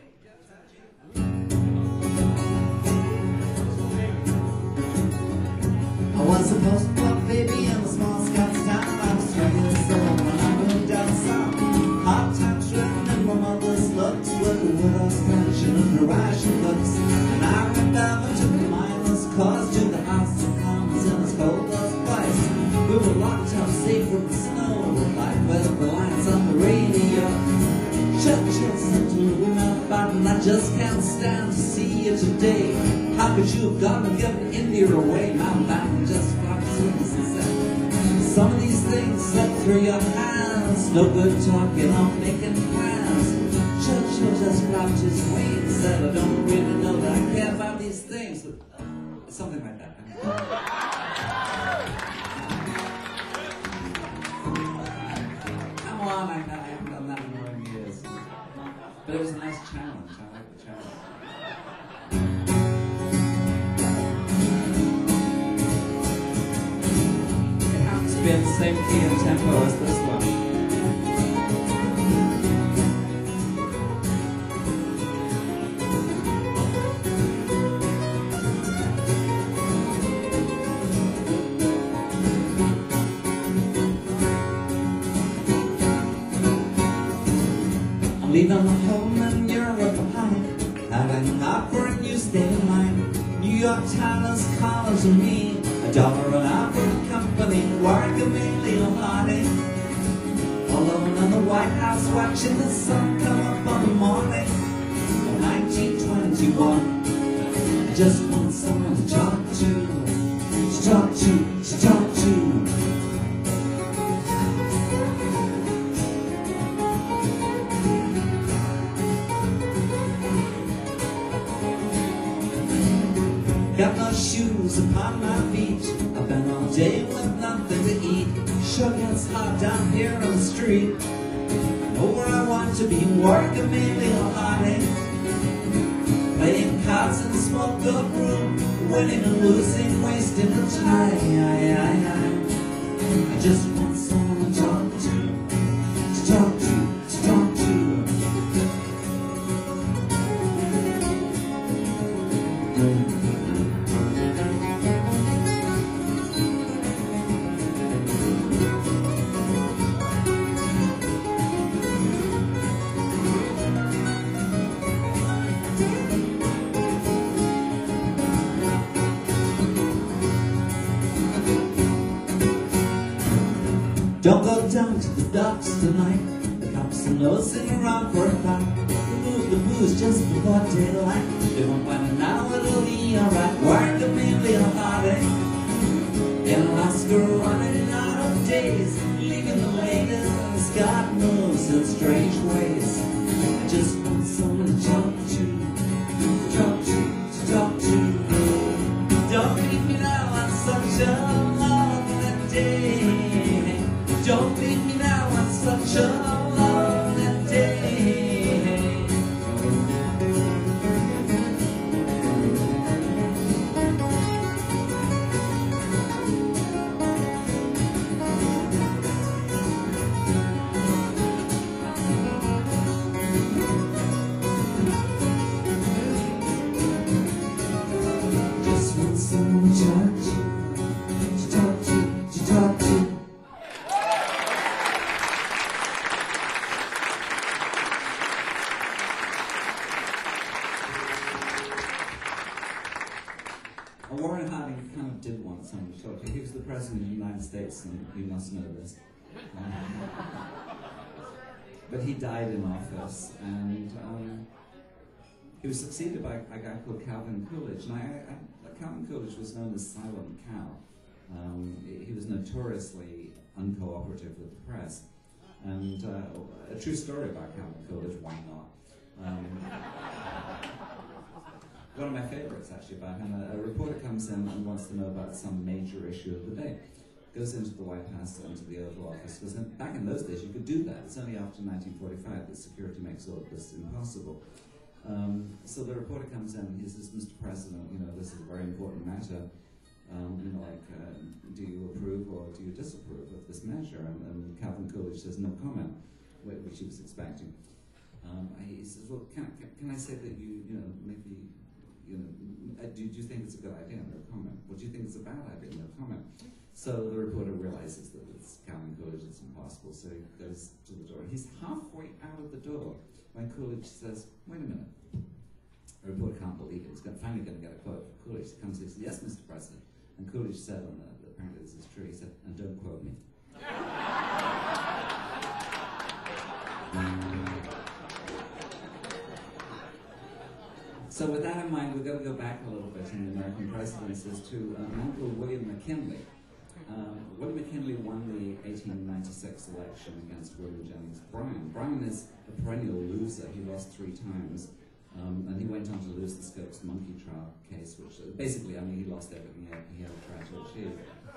I was supposed to put baby in the small Scots town. I was 3 years old when I moved down south. Hard times driven in my mother's looks, with the widow's pension and her ration books. And I went down to the miner's cause, to the House of Commons in its cold place. move a locked up safe from the snow. Like weather lines on the radio. Churches are doing about, and I just can't stand to see you today. How could you have gone and given India away? My mind just flops and said, some of these things slip through your hands. No good talking or making plans. Churchill just flapped his wings, said, I don't really know that I care about these things. But something like that. Come on, I haven't done that in 9 years. But it was a nice challenge. I like the challenge. It happens to be in the same key and tempo as this one. Leaving home and Europe behind, having offering you stay in line. New York Times calls to me, $1 an hour for company, working mainly on Hardy. Alone on the White House, watching the sun come up on the morning of 1921. I just want someone to talk to talk to talk to. Got no shoes upon my feet. I've been all day with nothing to eat. Sure gets hot down here on the street. Know where I want to be, working mainly on Hardy. Playing cards in the smoke up room, winning and losing, wasting the time. I just want someone to talk to talk to talk to. Don't go down to the docks tonight. The cops are nosing around for a fight. Remove the booze just before daylight. They won't find an hour, it'll be alright. Working mainly on Hardy. In Alaska, running out of days. Leaving the ladies, God moves in strange ways. I just want someone to talk to talk to talk to. Don't leave me now on such a lonely day. Don't leave me now on such a lonely day. Just want someone to talk to talk to. Warren Harding kind of did want someone to talk to. He was the president of the United States, and you must know this. But he died in office, and he was succeeded by a guy called Calvin Coolidge. And Calvin Coolidge was known as Silent Cal. He was notoriously uncooperative with the press. And a true story about Calvin Coolidge, why not? One of my favorites, actually, about him. A reporter comes in and wants to know about some major issue of the day. Goes into the White House, into the Oval Office, because back in those days you could do that. It's only after 1945 that security makes all of this impossible. So the reporter comes in and he says, Mr. President, this is a very important matter. Do you approve or do you disapprove of this measure? And Calvin Coolidge says, no comment, which he was expecting. He says, well, can I say that do you think it's a good idea? No comment. Well, do you think it's a bad idea? No comment. So the reporter realizes that it's Calvin Coolidge, it's impossible, so he goes to the door. He's halfway out of the door when Coolidge says, wait a minute. The reporter can't believe it. He's finally going to get a quote from Coolidge. He comes and says, yes, Mr. President. And Coolidge said, apparently this is true, he said, and don't quote So with that in mind, we've got to go back a little bit in the American presidencies to a man called William McKinley. William McKinley won the 1896 election against William Jennings Bryan. Bryan is a perennial loser. He lost 3 times. And he went on to lose the Scopes monkey trial case, which basically, I mean, he lost everything he ever tried to achieve.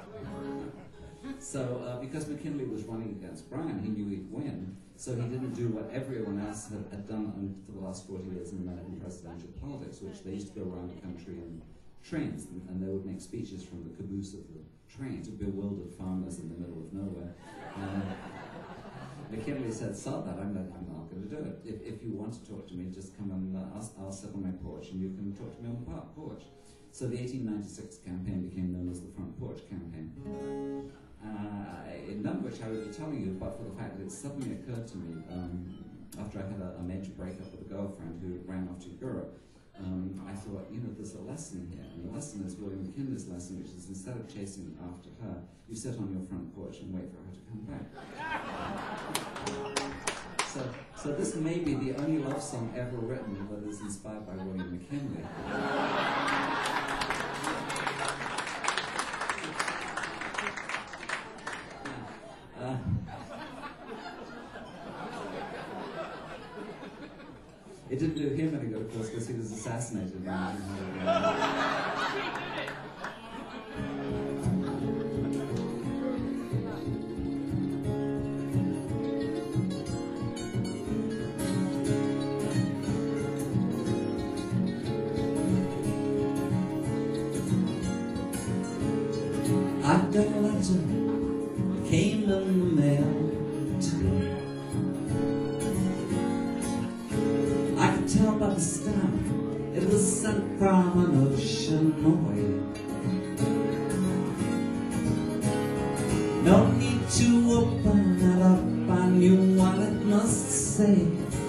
So, because McKinley was running against Bryan, he knew he'd win, so he didn't do what everyone else had done for the last 40 years in American presidential politics, which they used to go around the country in trains, and they would make speeches from the caboose of the train to bewildered farmers in the middle of nowhere. McKinley said, "Sod that, I'm not going to do it. If you want to talk to me, just come and I'll sit on my porch and you can talk to me on the porch." So the 1896 campaign became known as the Front Porch Campaign. None of which I would be telling you, but for the fact that it suddenly occurred to me after I had a major breakup with a girlfriend who ran off to Europe. I thought, there's a lesson here, and the lesson is William McKinley's lesson, which is instead of chasing after her, you sit on your front porch and wait for her to come back. So this may be the only love song ever written that is inspired by William McKinley. It didn't do him any good, of course, because he was assassinated. I got a letter, came in the mail today. I could tell by the stamp, it was sent from an ocean away. No need to open it up, I knew what it must say.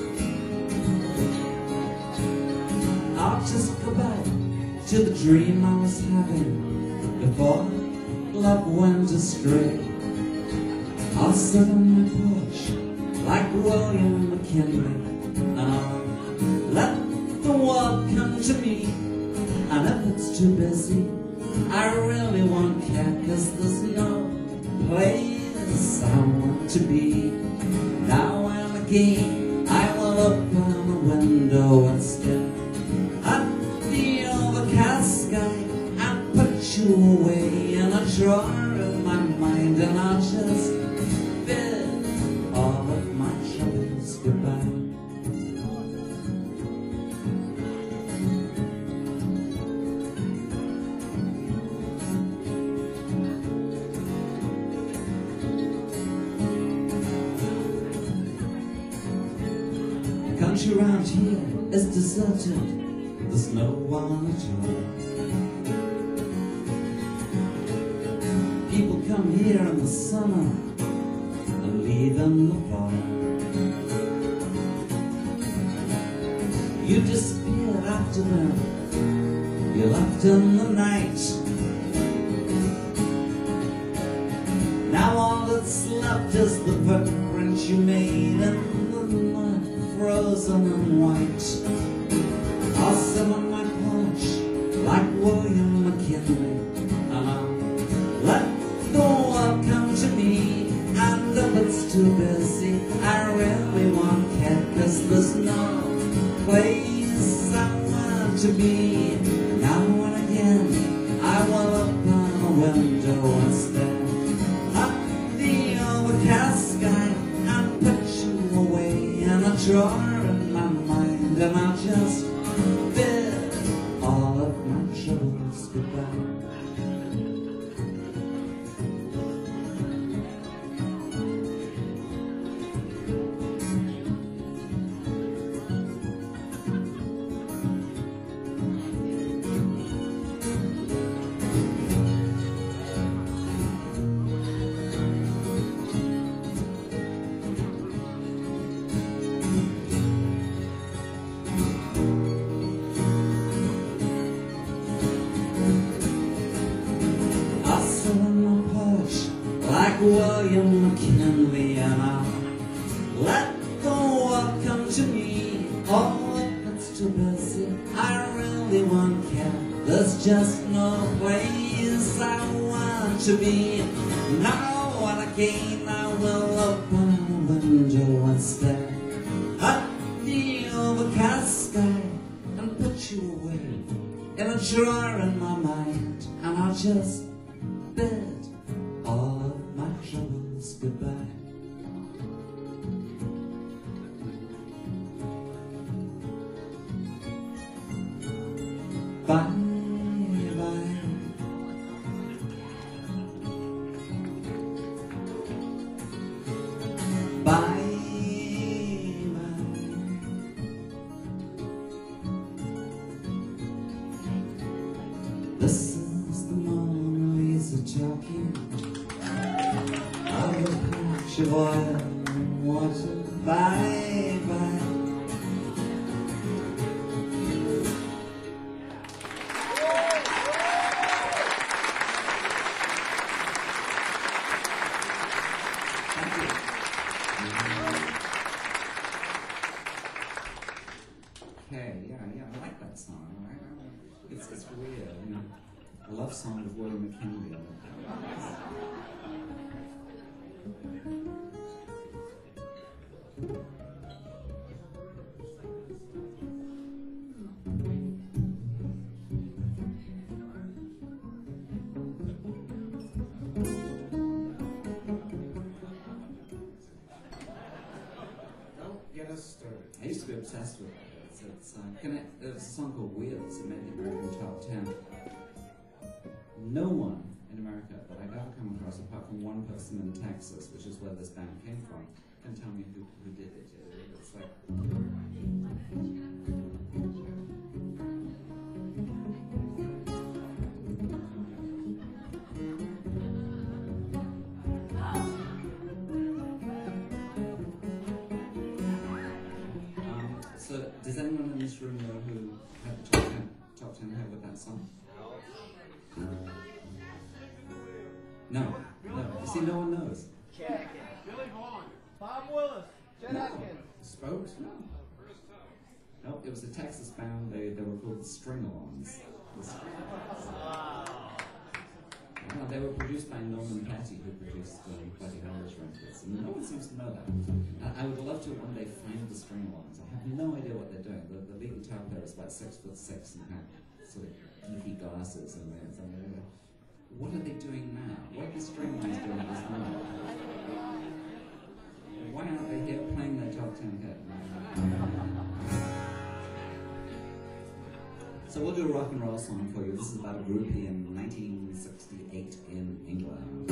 I'll just go back to the dream I was having before love went astray. I'll sit on my porch like William McKinley, and I'll let the world come to me. And if it's too busy, I really won't care, 'cause there's no place I want to be. Now and again I will open a window and stare at the overcast sky and put you away in a drawer of my mind, and I'll just bid all of my troubles goodbye. The country around here is deserted, there's no one at all. People come here in the summer and leave in the fall. You disappeared after them, you left in the night. Now all that's left is the footprint you made in the mud, frozen and white. I'll sit on my porch like William McKinley, and I'll let the world come to me. And if it's too busy, I really won't care, 'cause there's no place I want to be. Now and again I will open a window and stare at the overcast sky and put you away in a drawer in my mind, and I'll just bid all of my troubles goodbye. Like William McKinley, and I'll let the world come to me. Oh, if it's too busy, I anyone can. There's just no place I want to be. Now and again I will open the window and stare at the overcast sky and put you away in a drawer in my mind, and I'll just bid all of my troubles goodbye. Bye, bye. Bye, bye. This is the Mona Lisa talking. I'll go patch of oil and water. Bye, bye. Okay, yeah, I like that song. It's weird, you know. A love song with William McKinley. Don't get us started. I used to be obsessed with it. There's a song called Wheels. It made the American top 10. No one in America that I've ever come across, apart from one person in Texas, which is where this band came from, can tell me who did it. It's like... So, does anyone in this room know who had the top 10 hit with that song? No. You see, no one knows. Billy Vaughn, Bob Willis, Chet Atkins. Spokes? No, it was a Texas band. They were called the String-Alongs. Well, they were produced by Norman Petty, who produced Buddy Holly's records, and no one seems to know that. I would love to one day find the String-Alongs. I have no idea what they're doing. The lead guitar player is about 6'6" and had sort of geeky glasses, and what are they doing now? What are the String-Alongs doing at this moment? Why aren't they here playing their top 10 hit? So we'll do a rock and roll song for you. This is about a groupie in 1968 in England.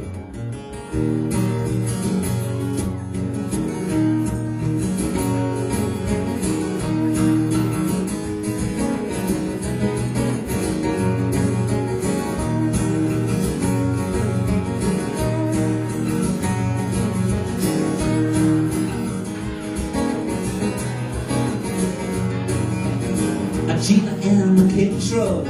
Gina and the King's Road,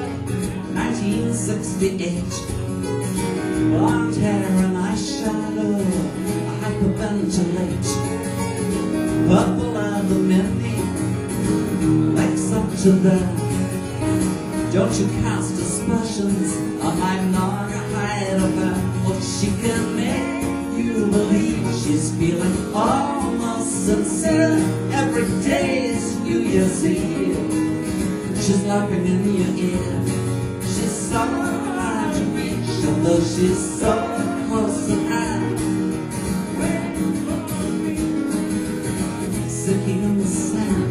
1968. Blonde hair and eyeshadow, hyperventilate. Purple and the Minnie, wakes up to that. Don't you cast aspersions on my hide of her, for she can make you believe she's feeling almost sincere. Every day is New Year's Eve. She's laughing in your ear. She's so hard to reach, although she's so close at hand. Sinking in the sand.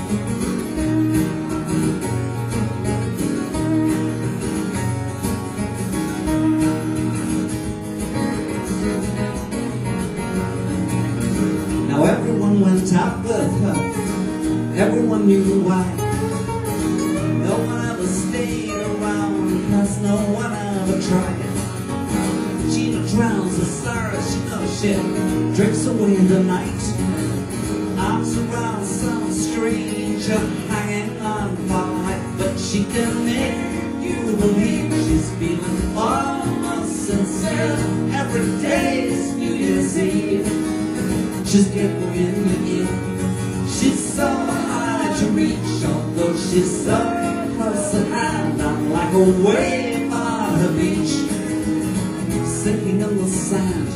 Now everyone went out with her. Everyone knew why. No one ever stayed around, cause no one ever tried. Gina drowns the sorrow, she knows she drinks away the night. Arms around some stranger hanging on by, but she can make you believe she's feeling almost sincere. Every day is New Year's Eve. She's getting in your ear. She's so hard to reach, although she's so close close at hand. I'm like a wave on the beach, sinking in the sand.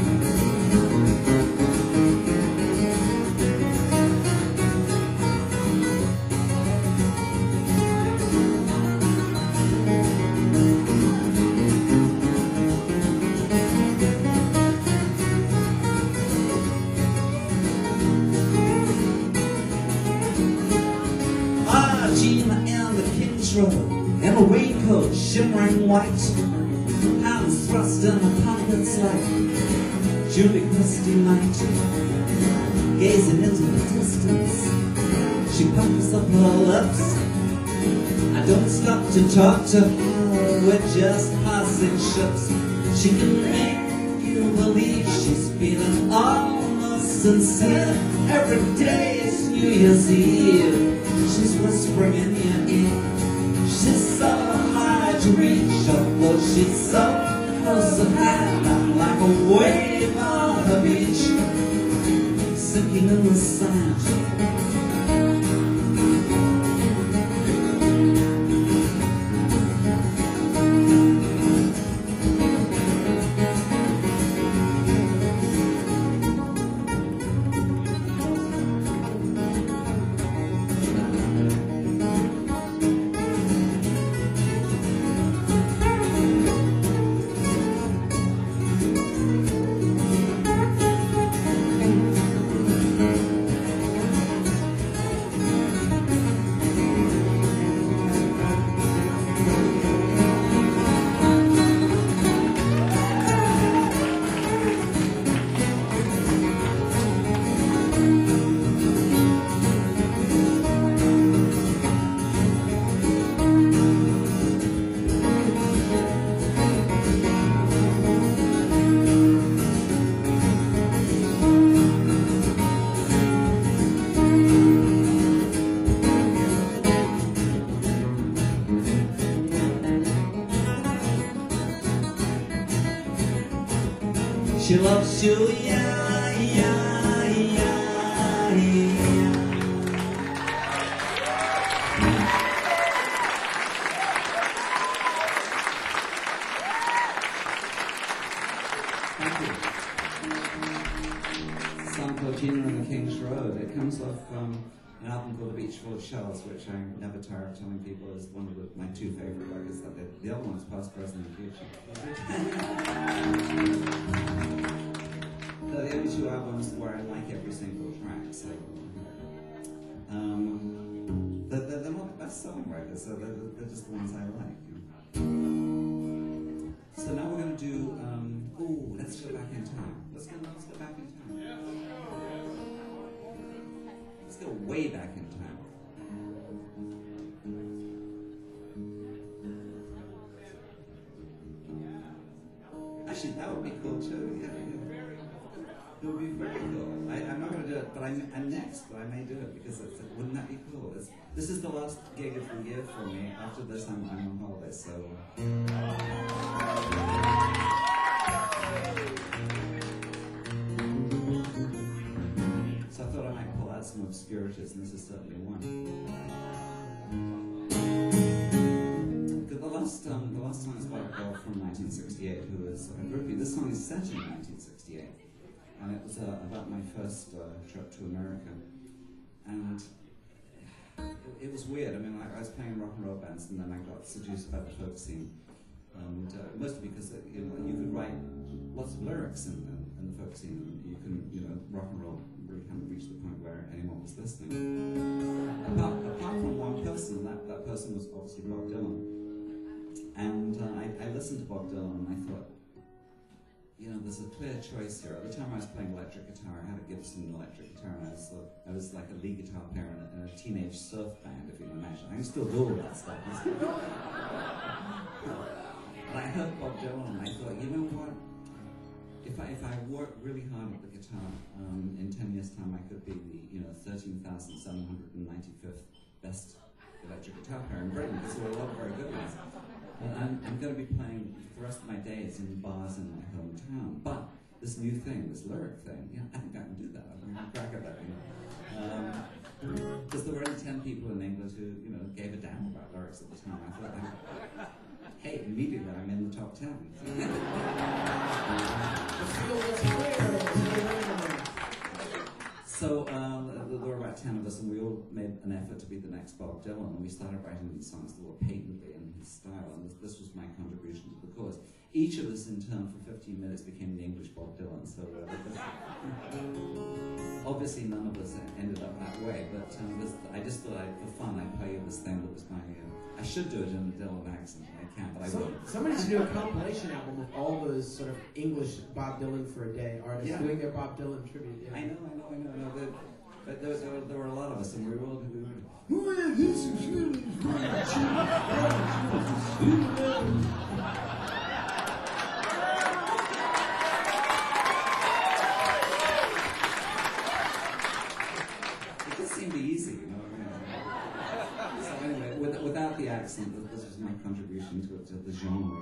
Gina and the King's Road, in a raincoat shimmering white, hands thrust in her pockets like Julie Christie might. Gazing into the distance, she puckers up her lips. I don't stop to talk to her, we're just passing ships. She can make you believe she's feeling almost sincere. Every day is New Year's Eve. She's whispering in your ear. She's so hard to reach, although she's so close at hand. I'm like a wave on the beach, sinking in the sand. She loves you, yeah, yeah, yeah, yeah. Thank you. It's a song called Gina and the King's Road. It comes off an album called The Beach Full of Shells, which I'm never tired of telling people is one of my two favorite records. The other one is Past, Present, and Future. They're the only two albums where I like every single track, so they're not the best selling records, so they're just the ones I like. So now we're going to do, let's go back in time. Let's go back in time. Let's go way back in time. Actually, that would be cool too. Yeah. It would be very cool. I'm not going to do it, but I'm next, but I may do it because wouldn't that be cool? This is the last gig of the year for me. After this, I'm on holiday, so. So I thought I might pull out some obscurities, and this is certainly one. The last song is by a girl from 1968 who was a groupie. This song is set in 1968, and it was about my first trip to America. And it was weird. I mean, I was playing in rock and roll bands, and then I got seduced by the folk scene. And mostly because you could write lots of lyrics in the folk scene, and you can, rock and roll really hadn't reached the point where anyone was listening. Apart from one person, that person was obviously Bob Dylan. And I listened to Bob Dylan, and I thought, there's a clear choice here. At the time I was playing electric guitar. I had a Gibson electric guitar, and I was like a lead guitar player in a teenage surf band, if you can imagine. I can still do all that stuff. But I heard Bob Dylan, and I thought, you know what? If I work really hard at the guitar, in 10 years' time I could be the 13,795th best electric guitar player in Britain, because there were a lot of very good ones. And I'm going to be playing the rest of my days in bars in my hometown. But this new thing, this lyric thing. Yeah, I think I can do that. I'm going to crack at that. Because there were only 10 people in England who, gave a damn about lyrics at the time. I thought, hey, immediately I'm in the top 10. So there were about 10 of us, and we all made an effort to be the next Bob Dylan, and we started writing these songs that were patently in his style, and this was my contribution to the cause. Each of us in turn for 15 minutes became the English Bob Dylan, so obviously none of us ended up that way, but I just thought for fun I'd play you this thing that was my, I should do it in a Dylan accent, I can't, but I won't. Somebody should do a compilation album with all those sort of English Bob Dylan for a day artists doing their Bob Dylan tribute. Yeah. I know. But there were a lot of us, and we were all it just seemed easy, So anyway, without the accent, this was my contribution to the genre.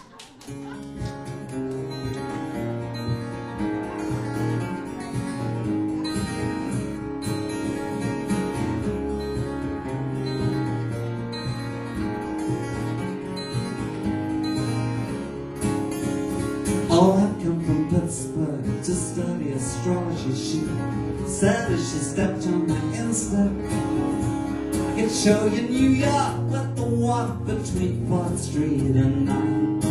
Oh, I've come from Pittsburgh to study astrology. She said as she stepped on my instep, I could show you New York with the walk between 4th Street and 9th.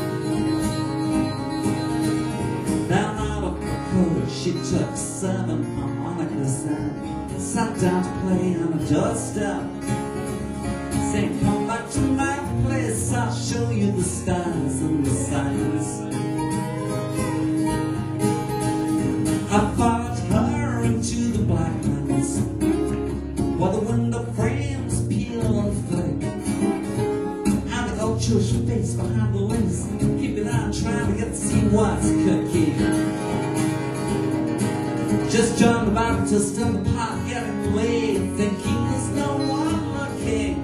Down out of the coach, she took 7 harmonicas and sat down to play on a doorstep, saying, come back to my place, I'll show you the stars and the signs. I followed her into the blacklands, while the window frames peel and flick, and the old Jewish face behind the lace, keeping on trying to get to see what's cooking. Just John the Baptist in the park getting laid, thinking there's no one looking.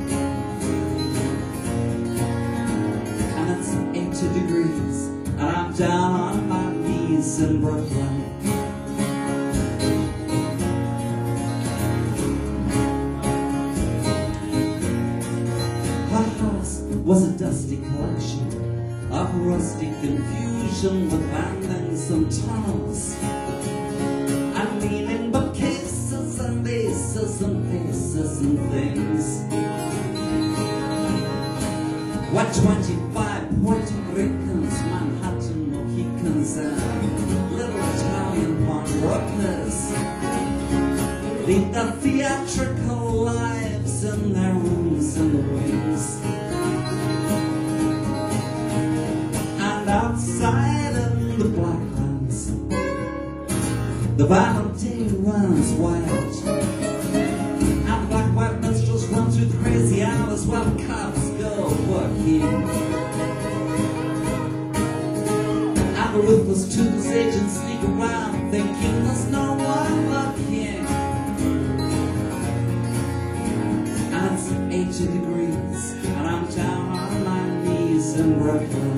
And it's 80 degrees, and I'm down on my knees in Brooklyn. Was a dusty collection of rusty confusion with landings and tunnels, and meaning bookcases and aces and faces and things. What 25 Puerto Ricans, Manhattan Mohicans, and little Italian pawnbrokers lead their theatrical lives in their rooms in the wings. Outside in the blacklands, the violent day runs wild, and black white minstrels run through the crazy hours while the cops go working, and the ruthless toothless agents sneak around thinking there's no one looking. And it's 80 degrees, and I'm down on my knees in Brooklyn.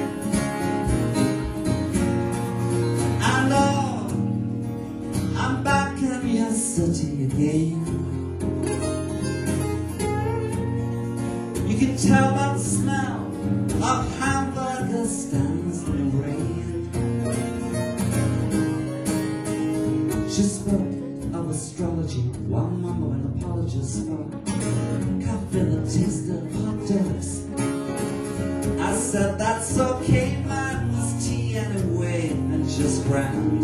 City again. You can tell by the smell of hamburger stands in the rain. She spoke of astrology while mumbling apologies for coffee that tasted of hot dogs. I said that's okay, mine was tea anyway, and just grand.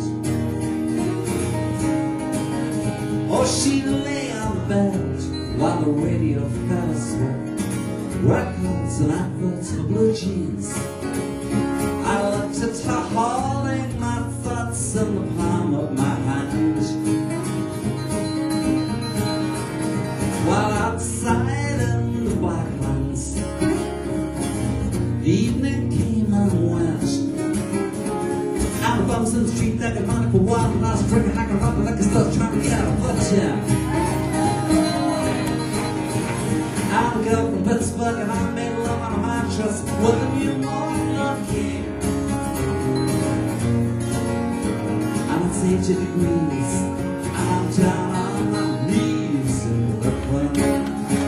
Oh, she lay on the bed while the radio fell asleep, records and adverts for blue jeans. I looked at her hauling my thoughts in the palm of my hand, while outside in the blacklands the evening came and went, and the bums in the street that got money for wild and I was drinking hacking up and like a stuff trying to get out of foot, yeah. I'm a girl from Pittsburgh and I made love on a mattress with a new morning king. minus 80 degrees, and I'm down on my knees in the plane.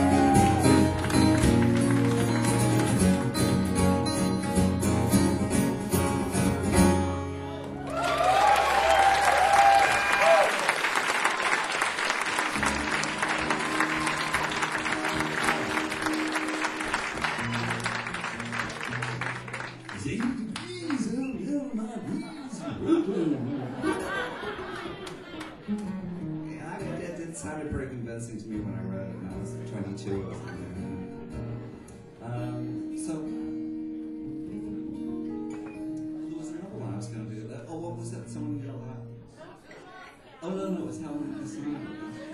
It sounded pretty convincing to me when I wrote it when I was 22 or something. So, there was another one I was going to do. Oh, what was that? Someone yelled out. Oh, no, it was Helen Cassandra.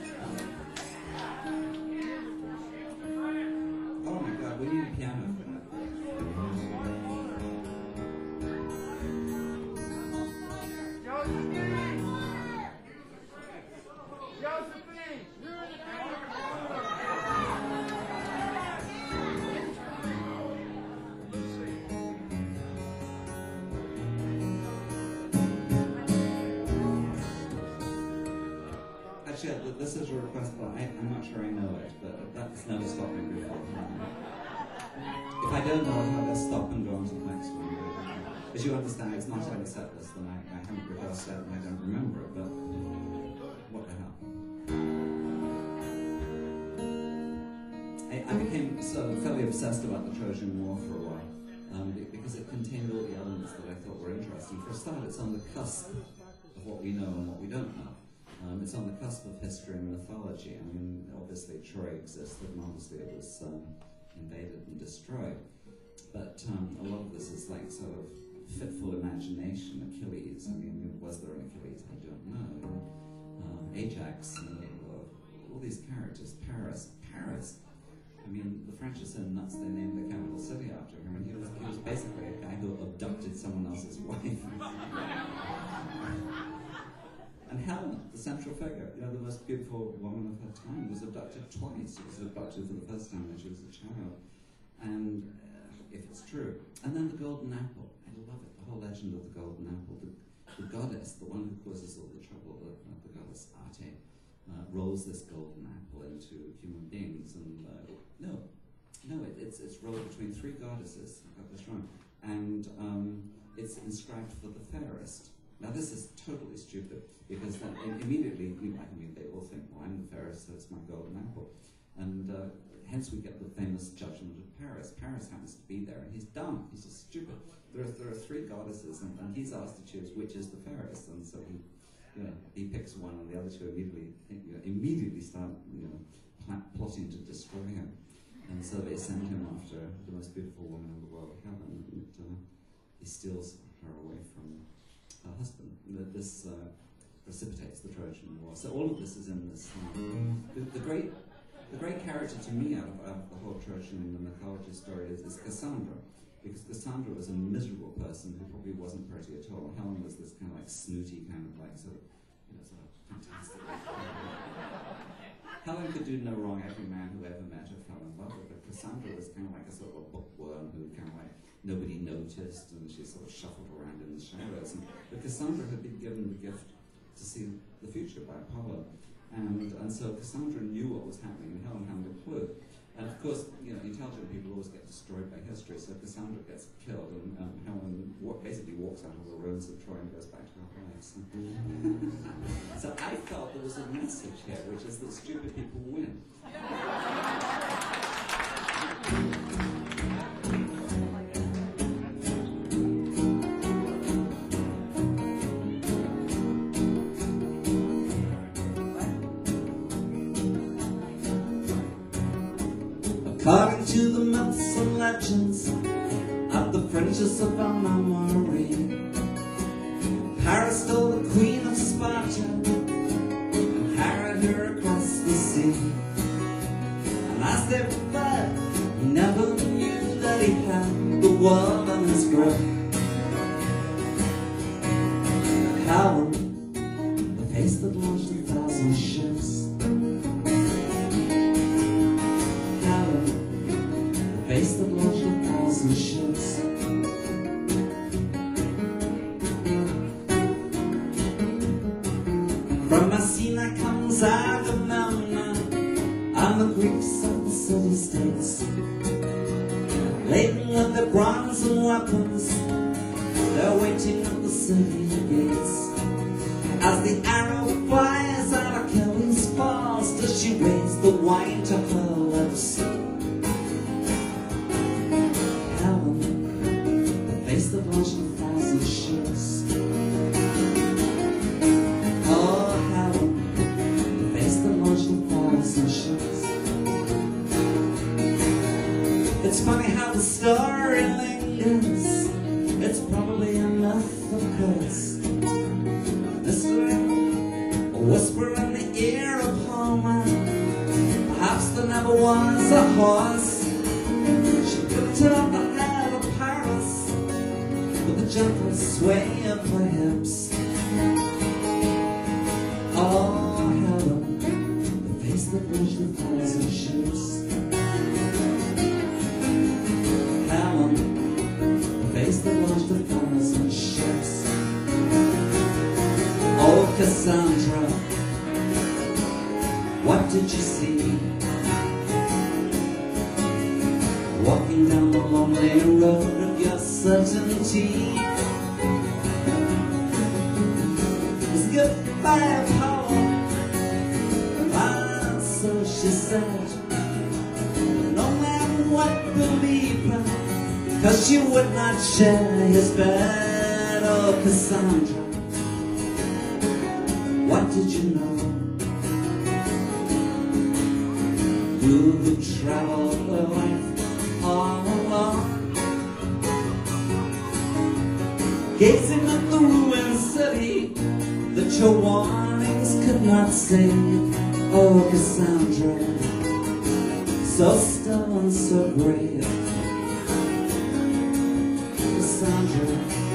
Oh my God, we need a piano for that. Actually, this is a request, but I'm not sure I know it, but that's never stopped me before. If I don't know it, I'll just stop and go on to the next one. As you understand, it's not on the set list, and I haven't rehearsed it, and I don't remember it, but what the hell. I became sort of fairly obsessed about the Trojan War for a while, because it contained all the elements that I thought were interesting. For a start, it's on the cusp of what we know and what we don't know. It's on the cusp of history and mythology. I mean, obviously Troy existed, and obviously it was invaded and destroyed. But a lot of this is like sort of fitful imagination. Achilles, I mean, was there an Achilles? I don't know. Ajax, all these characters. Paris. I mean, the French are so nuts they named the capital city after him. And he was basically a guy who abducted someone else's wife. And Helen, the central figure, the most beautiful woman of her time, was abducted twice. She was abducted for the first time when she was a child. And if it's true. And then the golden apple. I love it, the whole legend of the golden apple. The goddess, the one who causes all the trouble, the goddess Ate, rolls this golden apple into human beings. And it's rolled between three goddesses. I got this wrong. And it's inscribed for the fairest. Now this is totally stupid, because then immediately, they all think, well, I'm the fairest, so it's my golden apple. And hence we get the famous judgment of Paris. Paris happens to be there, and he's dumb, he's just stupid. There are three goddesses, and he's asked to choose which is the fairest, and so he picks one, and the other two immediately start plotting to destroy him. And so they send him after the most beautiful woman in the world, Helen, and he steals her away from her husband. This precipitates the Trojan War. So all of this is in this. The great character to me out of the whole Trojan mythology story is Cassandra, because Cassandra was a miserable person who probably wasn't pretty at all. Helen was this kind of like snooty, kind of like sort of fantastic. Helen could do no wrong. Every man who ever met her fell in love with her. Cassandra was kind of like a sort of a bookworm who kind of like nobody noticed, and she sort of shuffled around in the shadows. But Cassandra had been given the gift to see the future by Apollo, and so Cassandra knew what was happening, and Helen hadn't a clue. And of course, intelligent people always get destroyed by history, so Cassandra gets killed, and Helen basically walks out of the ruins of Troy and goes back to her place. So I felt there was a message here, which is that stupid people win. According to the myths and legends of the fringes of our memory, Paris stole the queen of Sparta and carried her across the sea. And as they fled, he never knew that he had the world on his grip. Helen, the face that launched 1,000 ships. Face that launched 1,000 ships. From Messina comes Agamemnon and the Greeks of the city-states, laden with their bronze and weapons. They're waiting at the city gates. As the arrow flies out of Kelly's falls, does she raise the wine to her lips? Helen, the face that launched 1,000 ships. Oh, Helen, the face that launched 1,000 ships. It's funny how the story lingers. It's probably enough for us. A whisper in the ear of Homer. Perhaps there never was a horse. She picked it up the head of Paris with a gentle sway of her hips. Oh, Helen, the face that launched 1,000 ships. Helen, the face that launched 1,000 ships. Oh, Cassandra, what did you see? Walking down the lonely road of your certainty. Was given by a power, and so she said, no man would believe her, 'cause she would not share his bed. Oh, Cassandra, what did you know? You who traveled the life all alone, gazing at the ruined city that your warnings could not save. Oh, Cassandra, so still and so brave. Cassandra,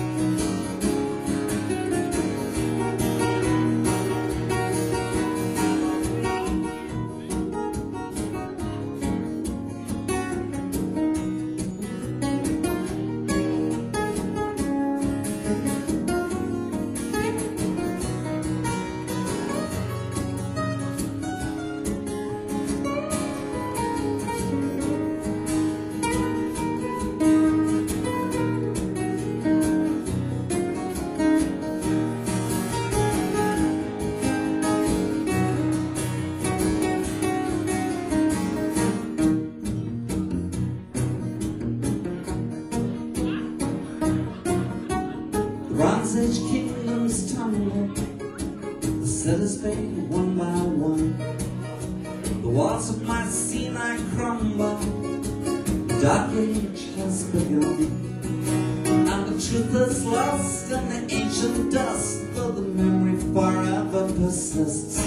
Bronze Age kingdoms tumble, the cities fade one by one. The walls of my Sinai crumble, the dark age has begun. And the truth is lost in the ancient dust, though the memory forever persists.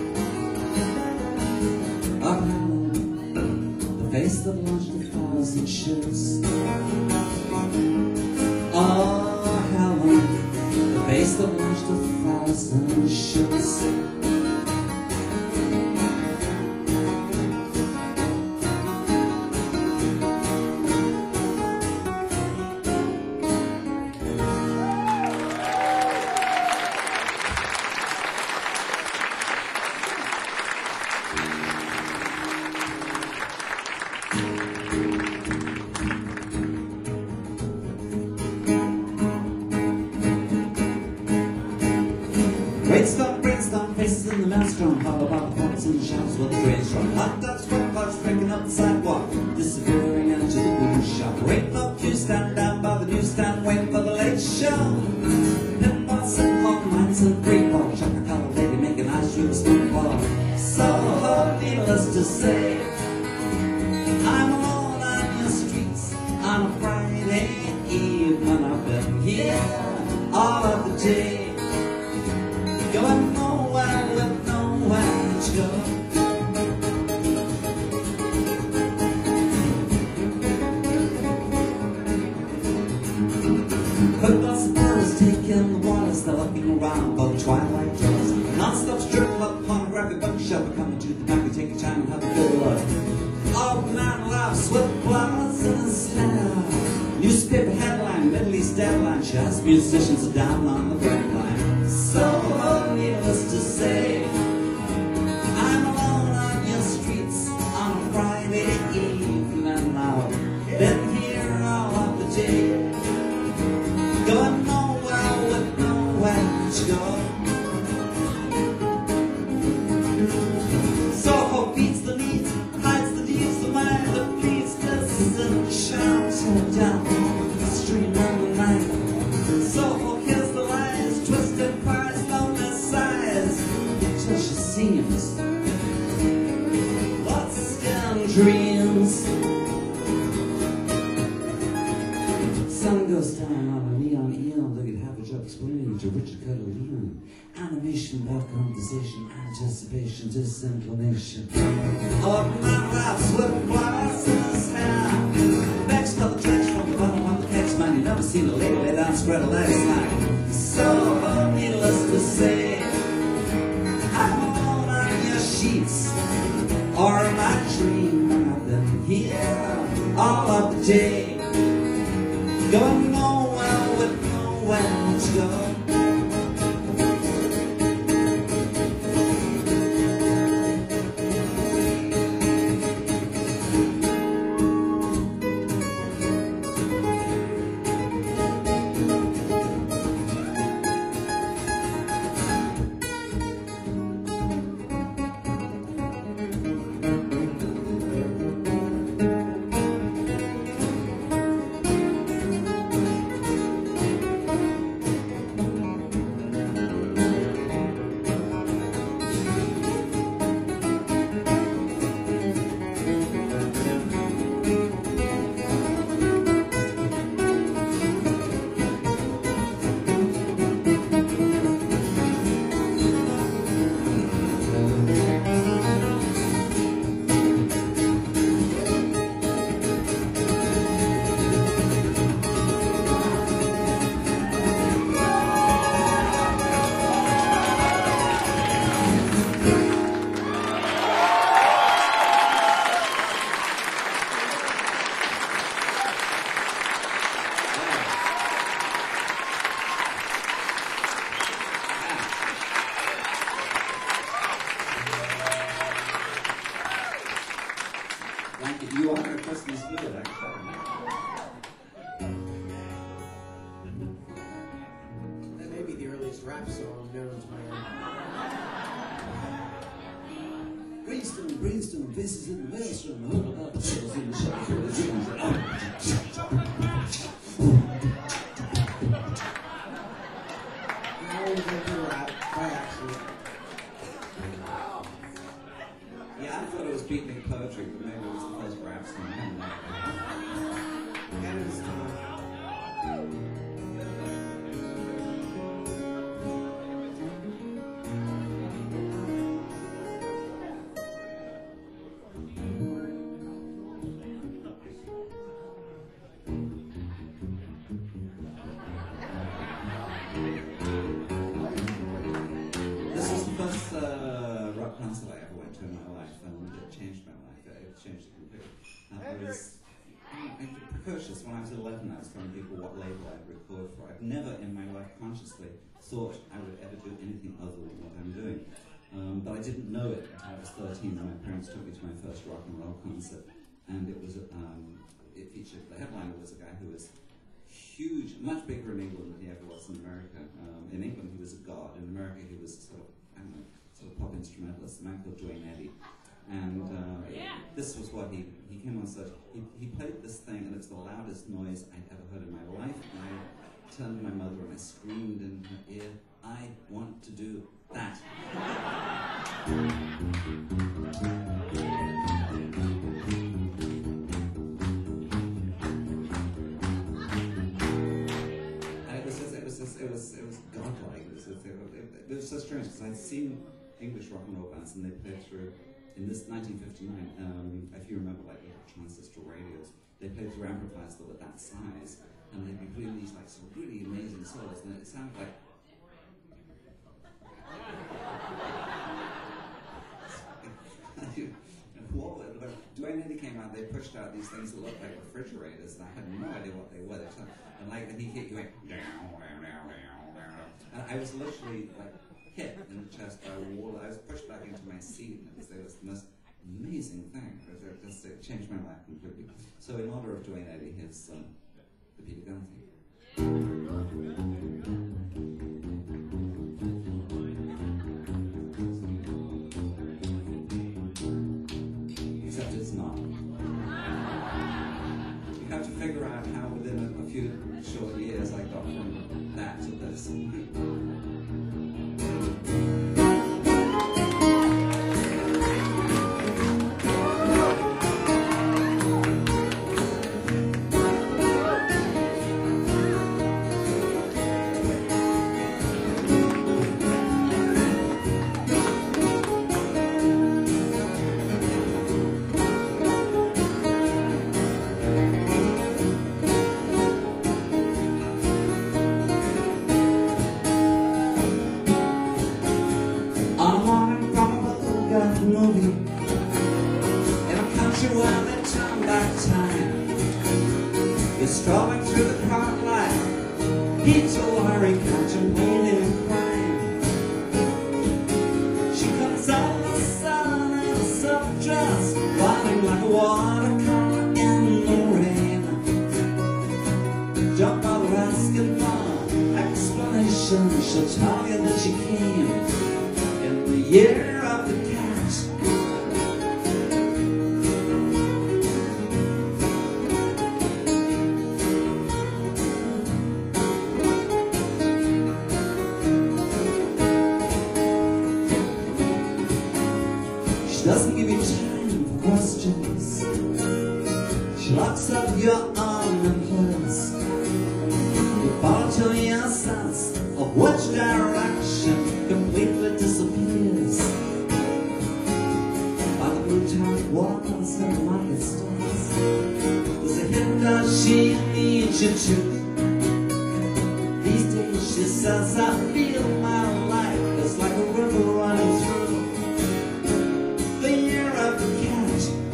Of Helen, the face that launched 1,000 ships. Oh, the face that launched 1,000 ships. Brainstorm, faces in the maelstrom. Hollow about the points in the shops with the trains from. Hot dogs, sweat clouds breaking up the sidewalk, disappearing into the boot shop. Wait no queue, stand down by the newsstand, waiting for the late show. Pinball, sitting home, mines and great ball. Chocolate lady making ice through the spoon ball. So, needless to say, I'm alone on your streets on a Friday evening. I've been here all of the day. Going nowhere with nowhere to go. Quick bus of birds taking the waters, they're looking around for the twilight draws. Non-stop strip club, pornographic bookshop, coming to the back and take your time and have a good look. Old man laughs with flowers in his hair. Newspaper headline, Middle East deadline, she has musicians down on the break line. So needless to say, dreams. Sun goes down on a neon eon. Look at Harvard Job explaining to Richard Cutter Leon. Animation, about conversation, anticipation, disinclination. Of my life's with flowers in his hair. Next color tracks from the bottom of the text, man. You never seen a lady lay down, spread her legs like. So needless to say, I'm on your sheets, or my dream. I've been here all of the day, going nowhere with nowhere to go. You are a Christmas spirit, actually. That may be the earliest rap song known to my Brainstorm, brainstorm, faces in the maelstrom, all about the troubles in the shelter of the dreams. I always went to rap by accident. Yeah, I thought it was beatnik poetry, but maybe it was the first rap song. I don't know. And it was time. This was the first rock concert I ever went to in my life, and it changed my life. It changed it completely. I was precocious. When I was 11, I was telling people what label I'd record for. I've never in my life consciously thought I would ever do anything other than what I'm doing. But I didn't know it until I was 13, and my parents took me to my first rock and roll concert. And it was, it featured, the headliner was a guy who was huge, much bigger in England than he ever was in America. In England, he was a god. In America, he was sort of, I don't know, sort of pop instrumentalist, a man called Duane Eddy. And this was what he came on stage. He played this thing, and it's the loudest noise I'd ever heard in my life. And I turned to my mother and I screamed in her ear, I want to do that. It was godlike. It was so strange because I'd seen English rock and roll bands and they played through, in this 1959, if you remember like little transistor radios, they played through amplifiers that were that size and they'd be playing these like some really amazing solos and it sounded like Duane Eddy came out, they pushed out these things that looked like refrigerators, and I had no idea what they were. And he hit you like, and I was literally like hit in the chest by a wall. I was pushed back into my seat, and it was the most amazing thing. It changed my life completely. So in honor of Duane Eddy, here's the Peter Gunn thing. Except it's not. You have to figure out how within a few short years I got from that to this. strolling through the park light. He told her he contemplated crime. She comes out in the sun in a silk dress, falling like a watercolor in the rain. Don't bother asking for explanation. She'll tell you that she came in the year of the cat. She doesn't give you time for questions. She locks up your arm and place. You fall to your sense of which direction completely disappears. By the blue-topped walls and the market stalls, there's a hidden door she needs you to. These days she says, I feel my life is like a river running through the year of the cat.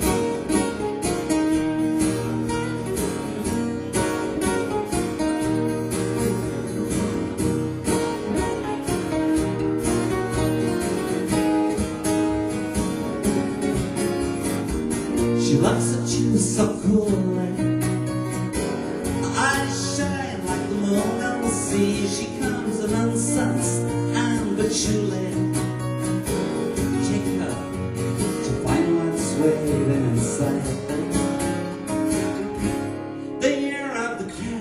She looks at you so coolly. Eyes shine like the moon on the sea. She comes in unsunsed and patchouli. Take her to find what's waiting inside the year of the cat.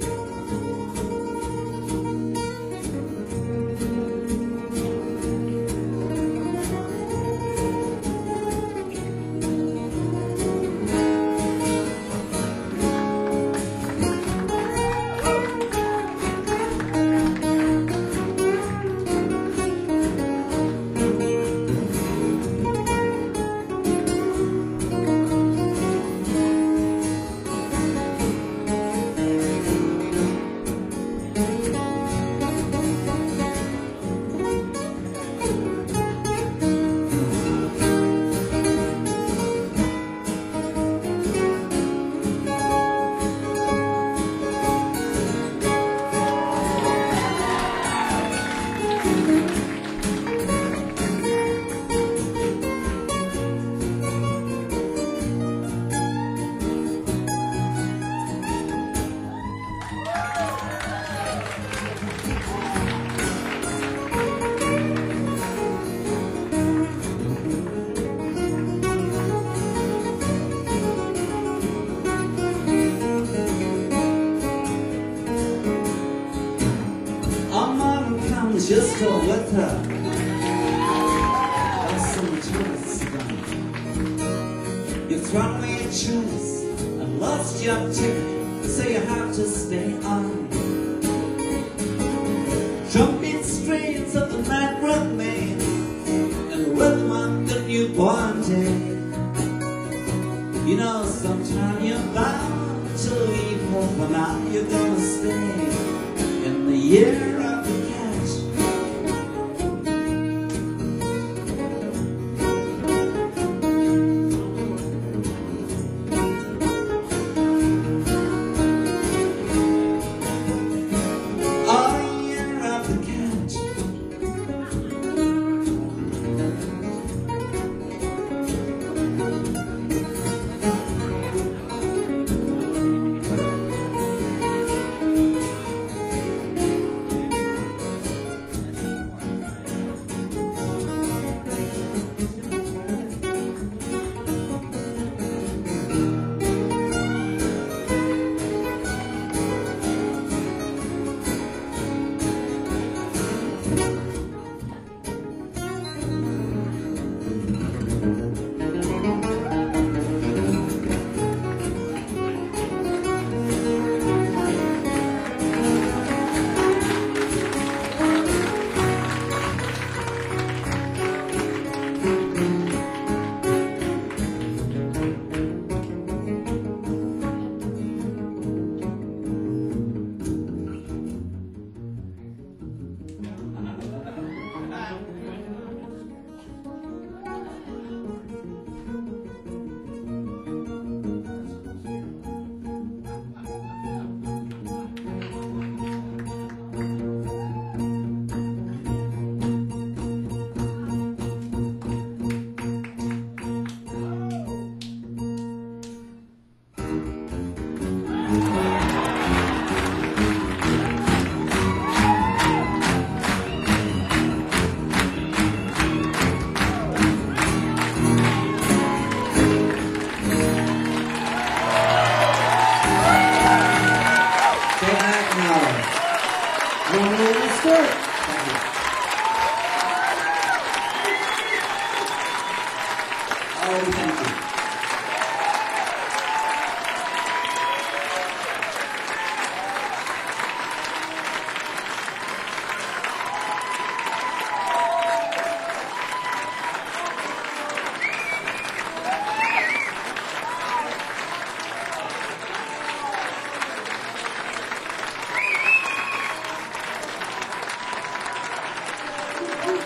Just go with her. That's some choice done. You've thrown away your choice and lost your ticket, so you have to stay on. Trumpet strains of the night remain and the rhythm of the newborn day. You know, sometime you're bound to leave her, but now you're gonna stay in the year of the cat.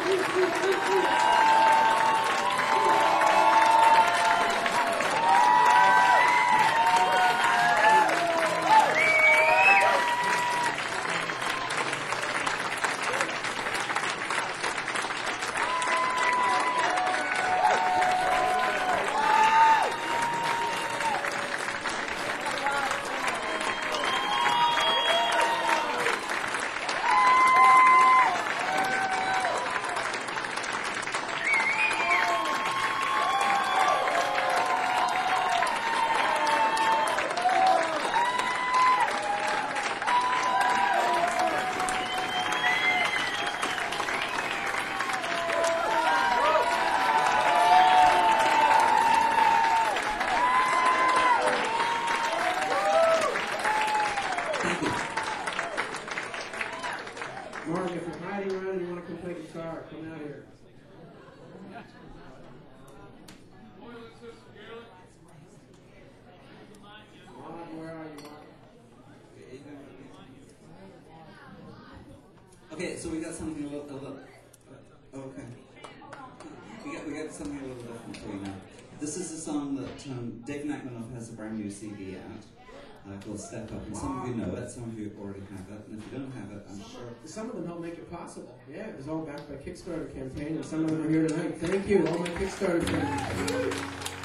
Mark, if you're hiding around and you want to come play guitar, come out here. Mark, where are you, Mark? Okay, so we got something a little okay. We got something a little different for you now. This is a song that Dave Nachmanoff has a brand new CD out called Step Up, and some of you know it, some of you already have it, and if you don't have it, I'm sure. Some of them helped make it possible. Yeah, it was all backed by Kickstarter campaign, and some of them are here tonight. Thank you, all my Kickstarter fans.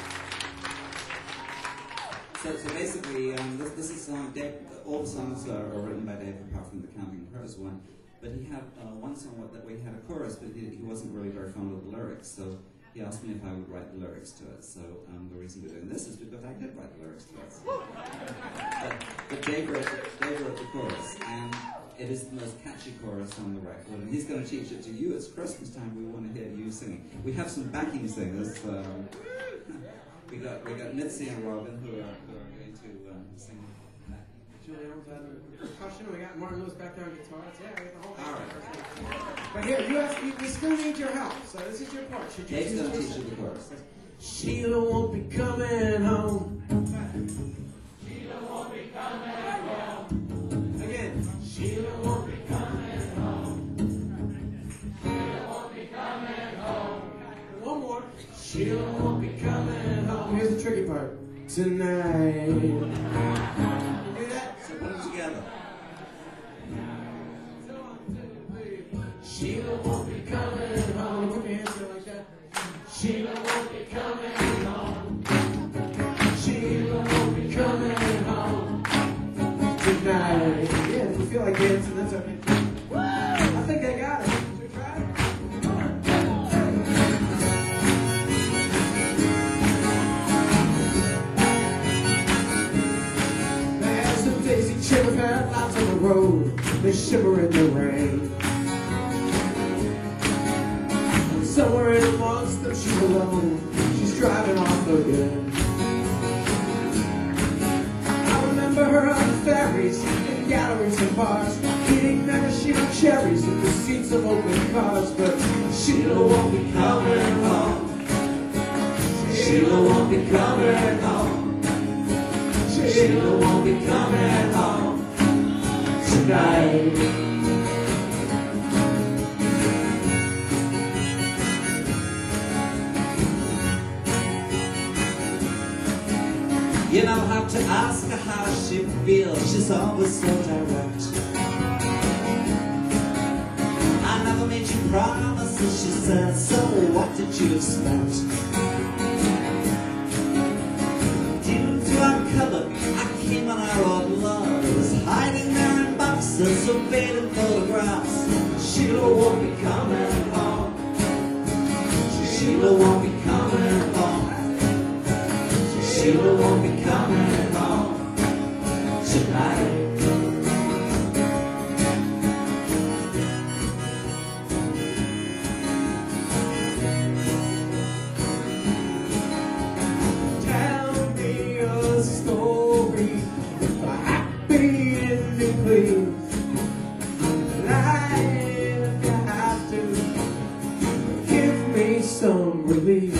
So basically, this is Dave. All the songs are written by Dave, apart from the Counting Crows one. But he had one song that we had a chorus, but he wasn't really very fond of the lyrics. So he asked me if I would write the lyrics to it. So the reason we're doing this is because I did write the lyrics to it. But Dave wrote the chorus, and it is the most catchy chorus on the record. And he's going to teach it to you. It's Christmas time. We want to hear you singing. We have some backing singers. We got Mitzi and Robin who are going to sing. Julie Elms out of percussion. We got Martin Lewis back there on guitar. Yeah, we got the whole thing. All right. But here, we still need your help. So this is your part. Should you Dave's going to teach you the chorus. Sheila won't be coming home. Sheila won't be coming home. Again. Sheila won't be coming home. Sheila won't be coming home. One more. Sheila won't be coming home. Here's the tricky part. Tonight. You do that? So put them together. Sheila won't be coming home. Put your hands there like that. Sheila won't be coming home. Sheila won't be coming home tonight. Yeah, if you feel like dancing, that's okay. I think I got it. Should we try it? There's some daisy chairs had lots on the road. They shimmer in the rain. Somewhere in amongst them, she's alone. She's driving off again. I remember her on ferries, in galleries and bars, eating maraschino cherries in the seats of open cars. But Sheila won't be coming home. Sheila won't be coming home. Sheila won't be coming home tonight. You don't have to ask her how she feels, she's always so direct. I never made you promises, she said, so what did you expect? Due to uncover, I came on our old love. It was hiding there in boxes of faded photographs. Sheila won't be coming home. Sheila won't be coming home. Sheila won't be coming home tonight. Tell me a story with a happy ending, please. Lie if you have to. Give me some relief.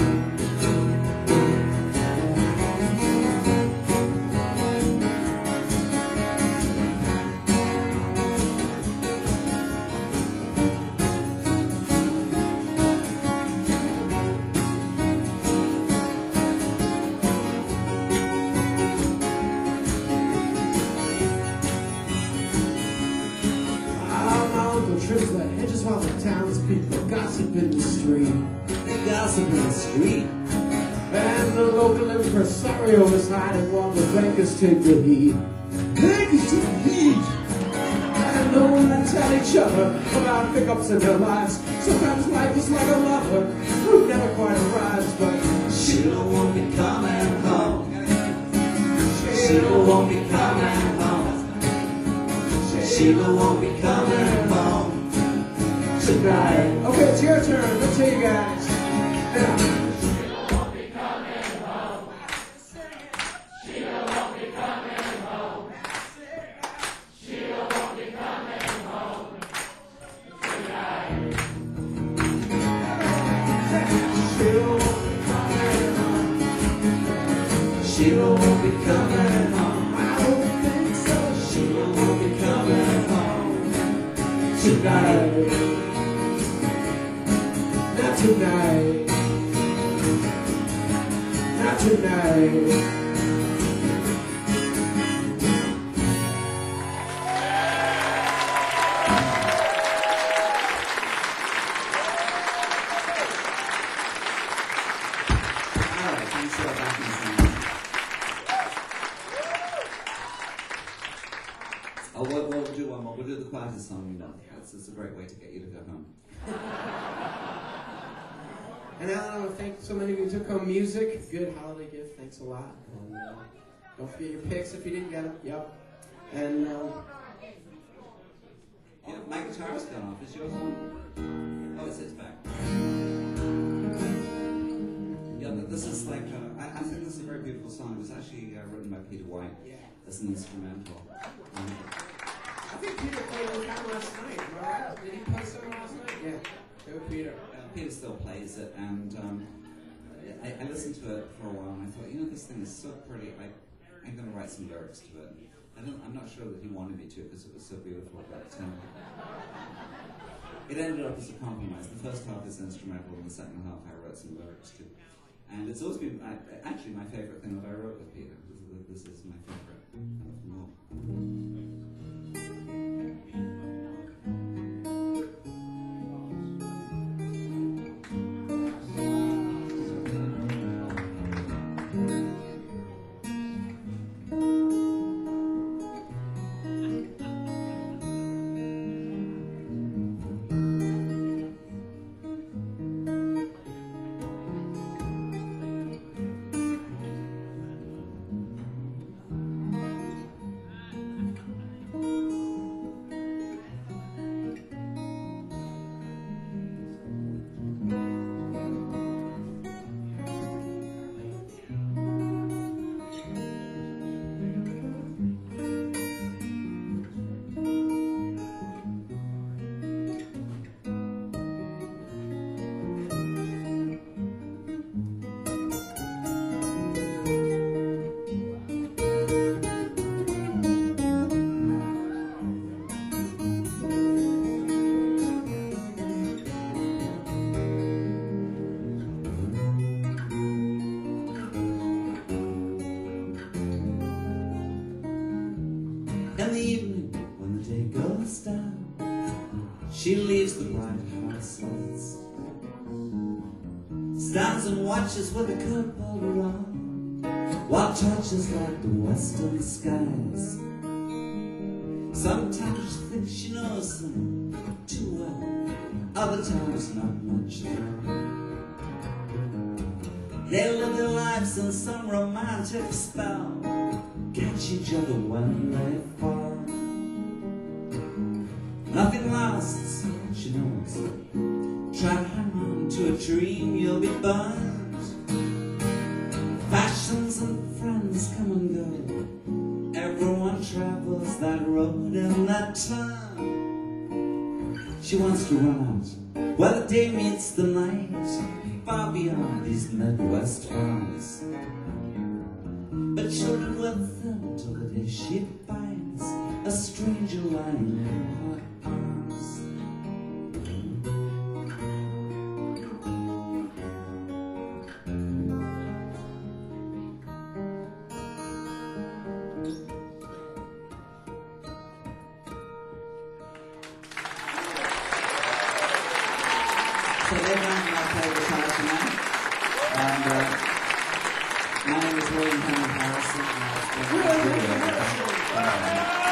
townspeople gossip in the street. They gossip in the street. And the local impresario is hiding while the bankers take the heat. Bankers take the heat! And no one to tell each other about pickups in their lives. Sometimes life is like a lover who never quite arrives, but Sheila won't be coming home. Sheila won't be coming home. Sheila won't be coming home tonight. okay, it's your turn. Let's hear you guys. Yeah. Sheila won't be coming home. I don't think so. Sheila won't be coming home tonight. Not tonight. Not tonight. All right, thanks for that. Oh, we'll do one more. We'll do the quietest song we know. It's a great way to get you to go home. And Alan, I want to thank so many of you who took home music. Good holiday gift. Thanks a lot. And, don't forget your picks if you didn't get them. Yep. And Yeah, my guitar's gone off. Is yours on? Oh, it's back. Yeah, this is like, I think this is a very beautiful song. It was actually written by Peter White as an instrumental. I think Peter played with that last night. Am I right? Did he play some last night? Yeah. Go Peter. Peter still plays it, and I listened to it for a while, and I thought, this thing is so pretty. I'm going to write some lyrics to it. I'm not sure that he wanted me to because it was so beautiful, but it ended up as a compromise. The first half is instrumental, and the second half I wrote some lyrics to. And it's always been actually my favorite thing that I wrote with Peter. This is my favorite. In the evening, when the day goes down, she leaves the bright house lights, stands and watches with a curtain pulled around, while torches light the western skies. Sometimes she thinks she knows them too well, other times not much at all. They live their lives in some romantic spell, catch each other when they fall. Nothing lasts, she knows. Try to hang on to a dream, you'll be burned. Fashions and friends come and go, everyone travels that road in that turn. She wants to run out where the day meets the night, far beyond these Midwest farms. But children with them till the day she finds a stranger lying in her arms. Dave Manning, I play guitar tonight. And my name is William Henry Harrison, and it's been a pleasure.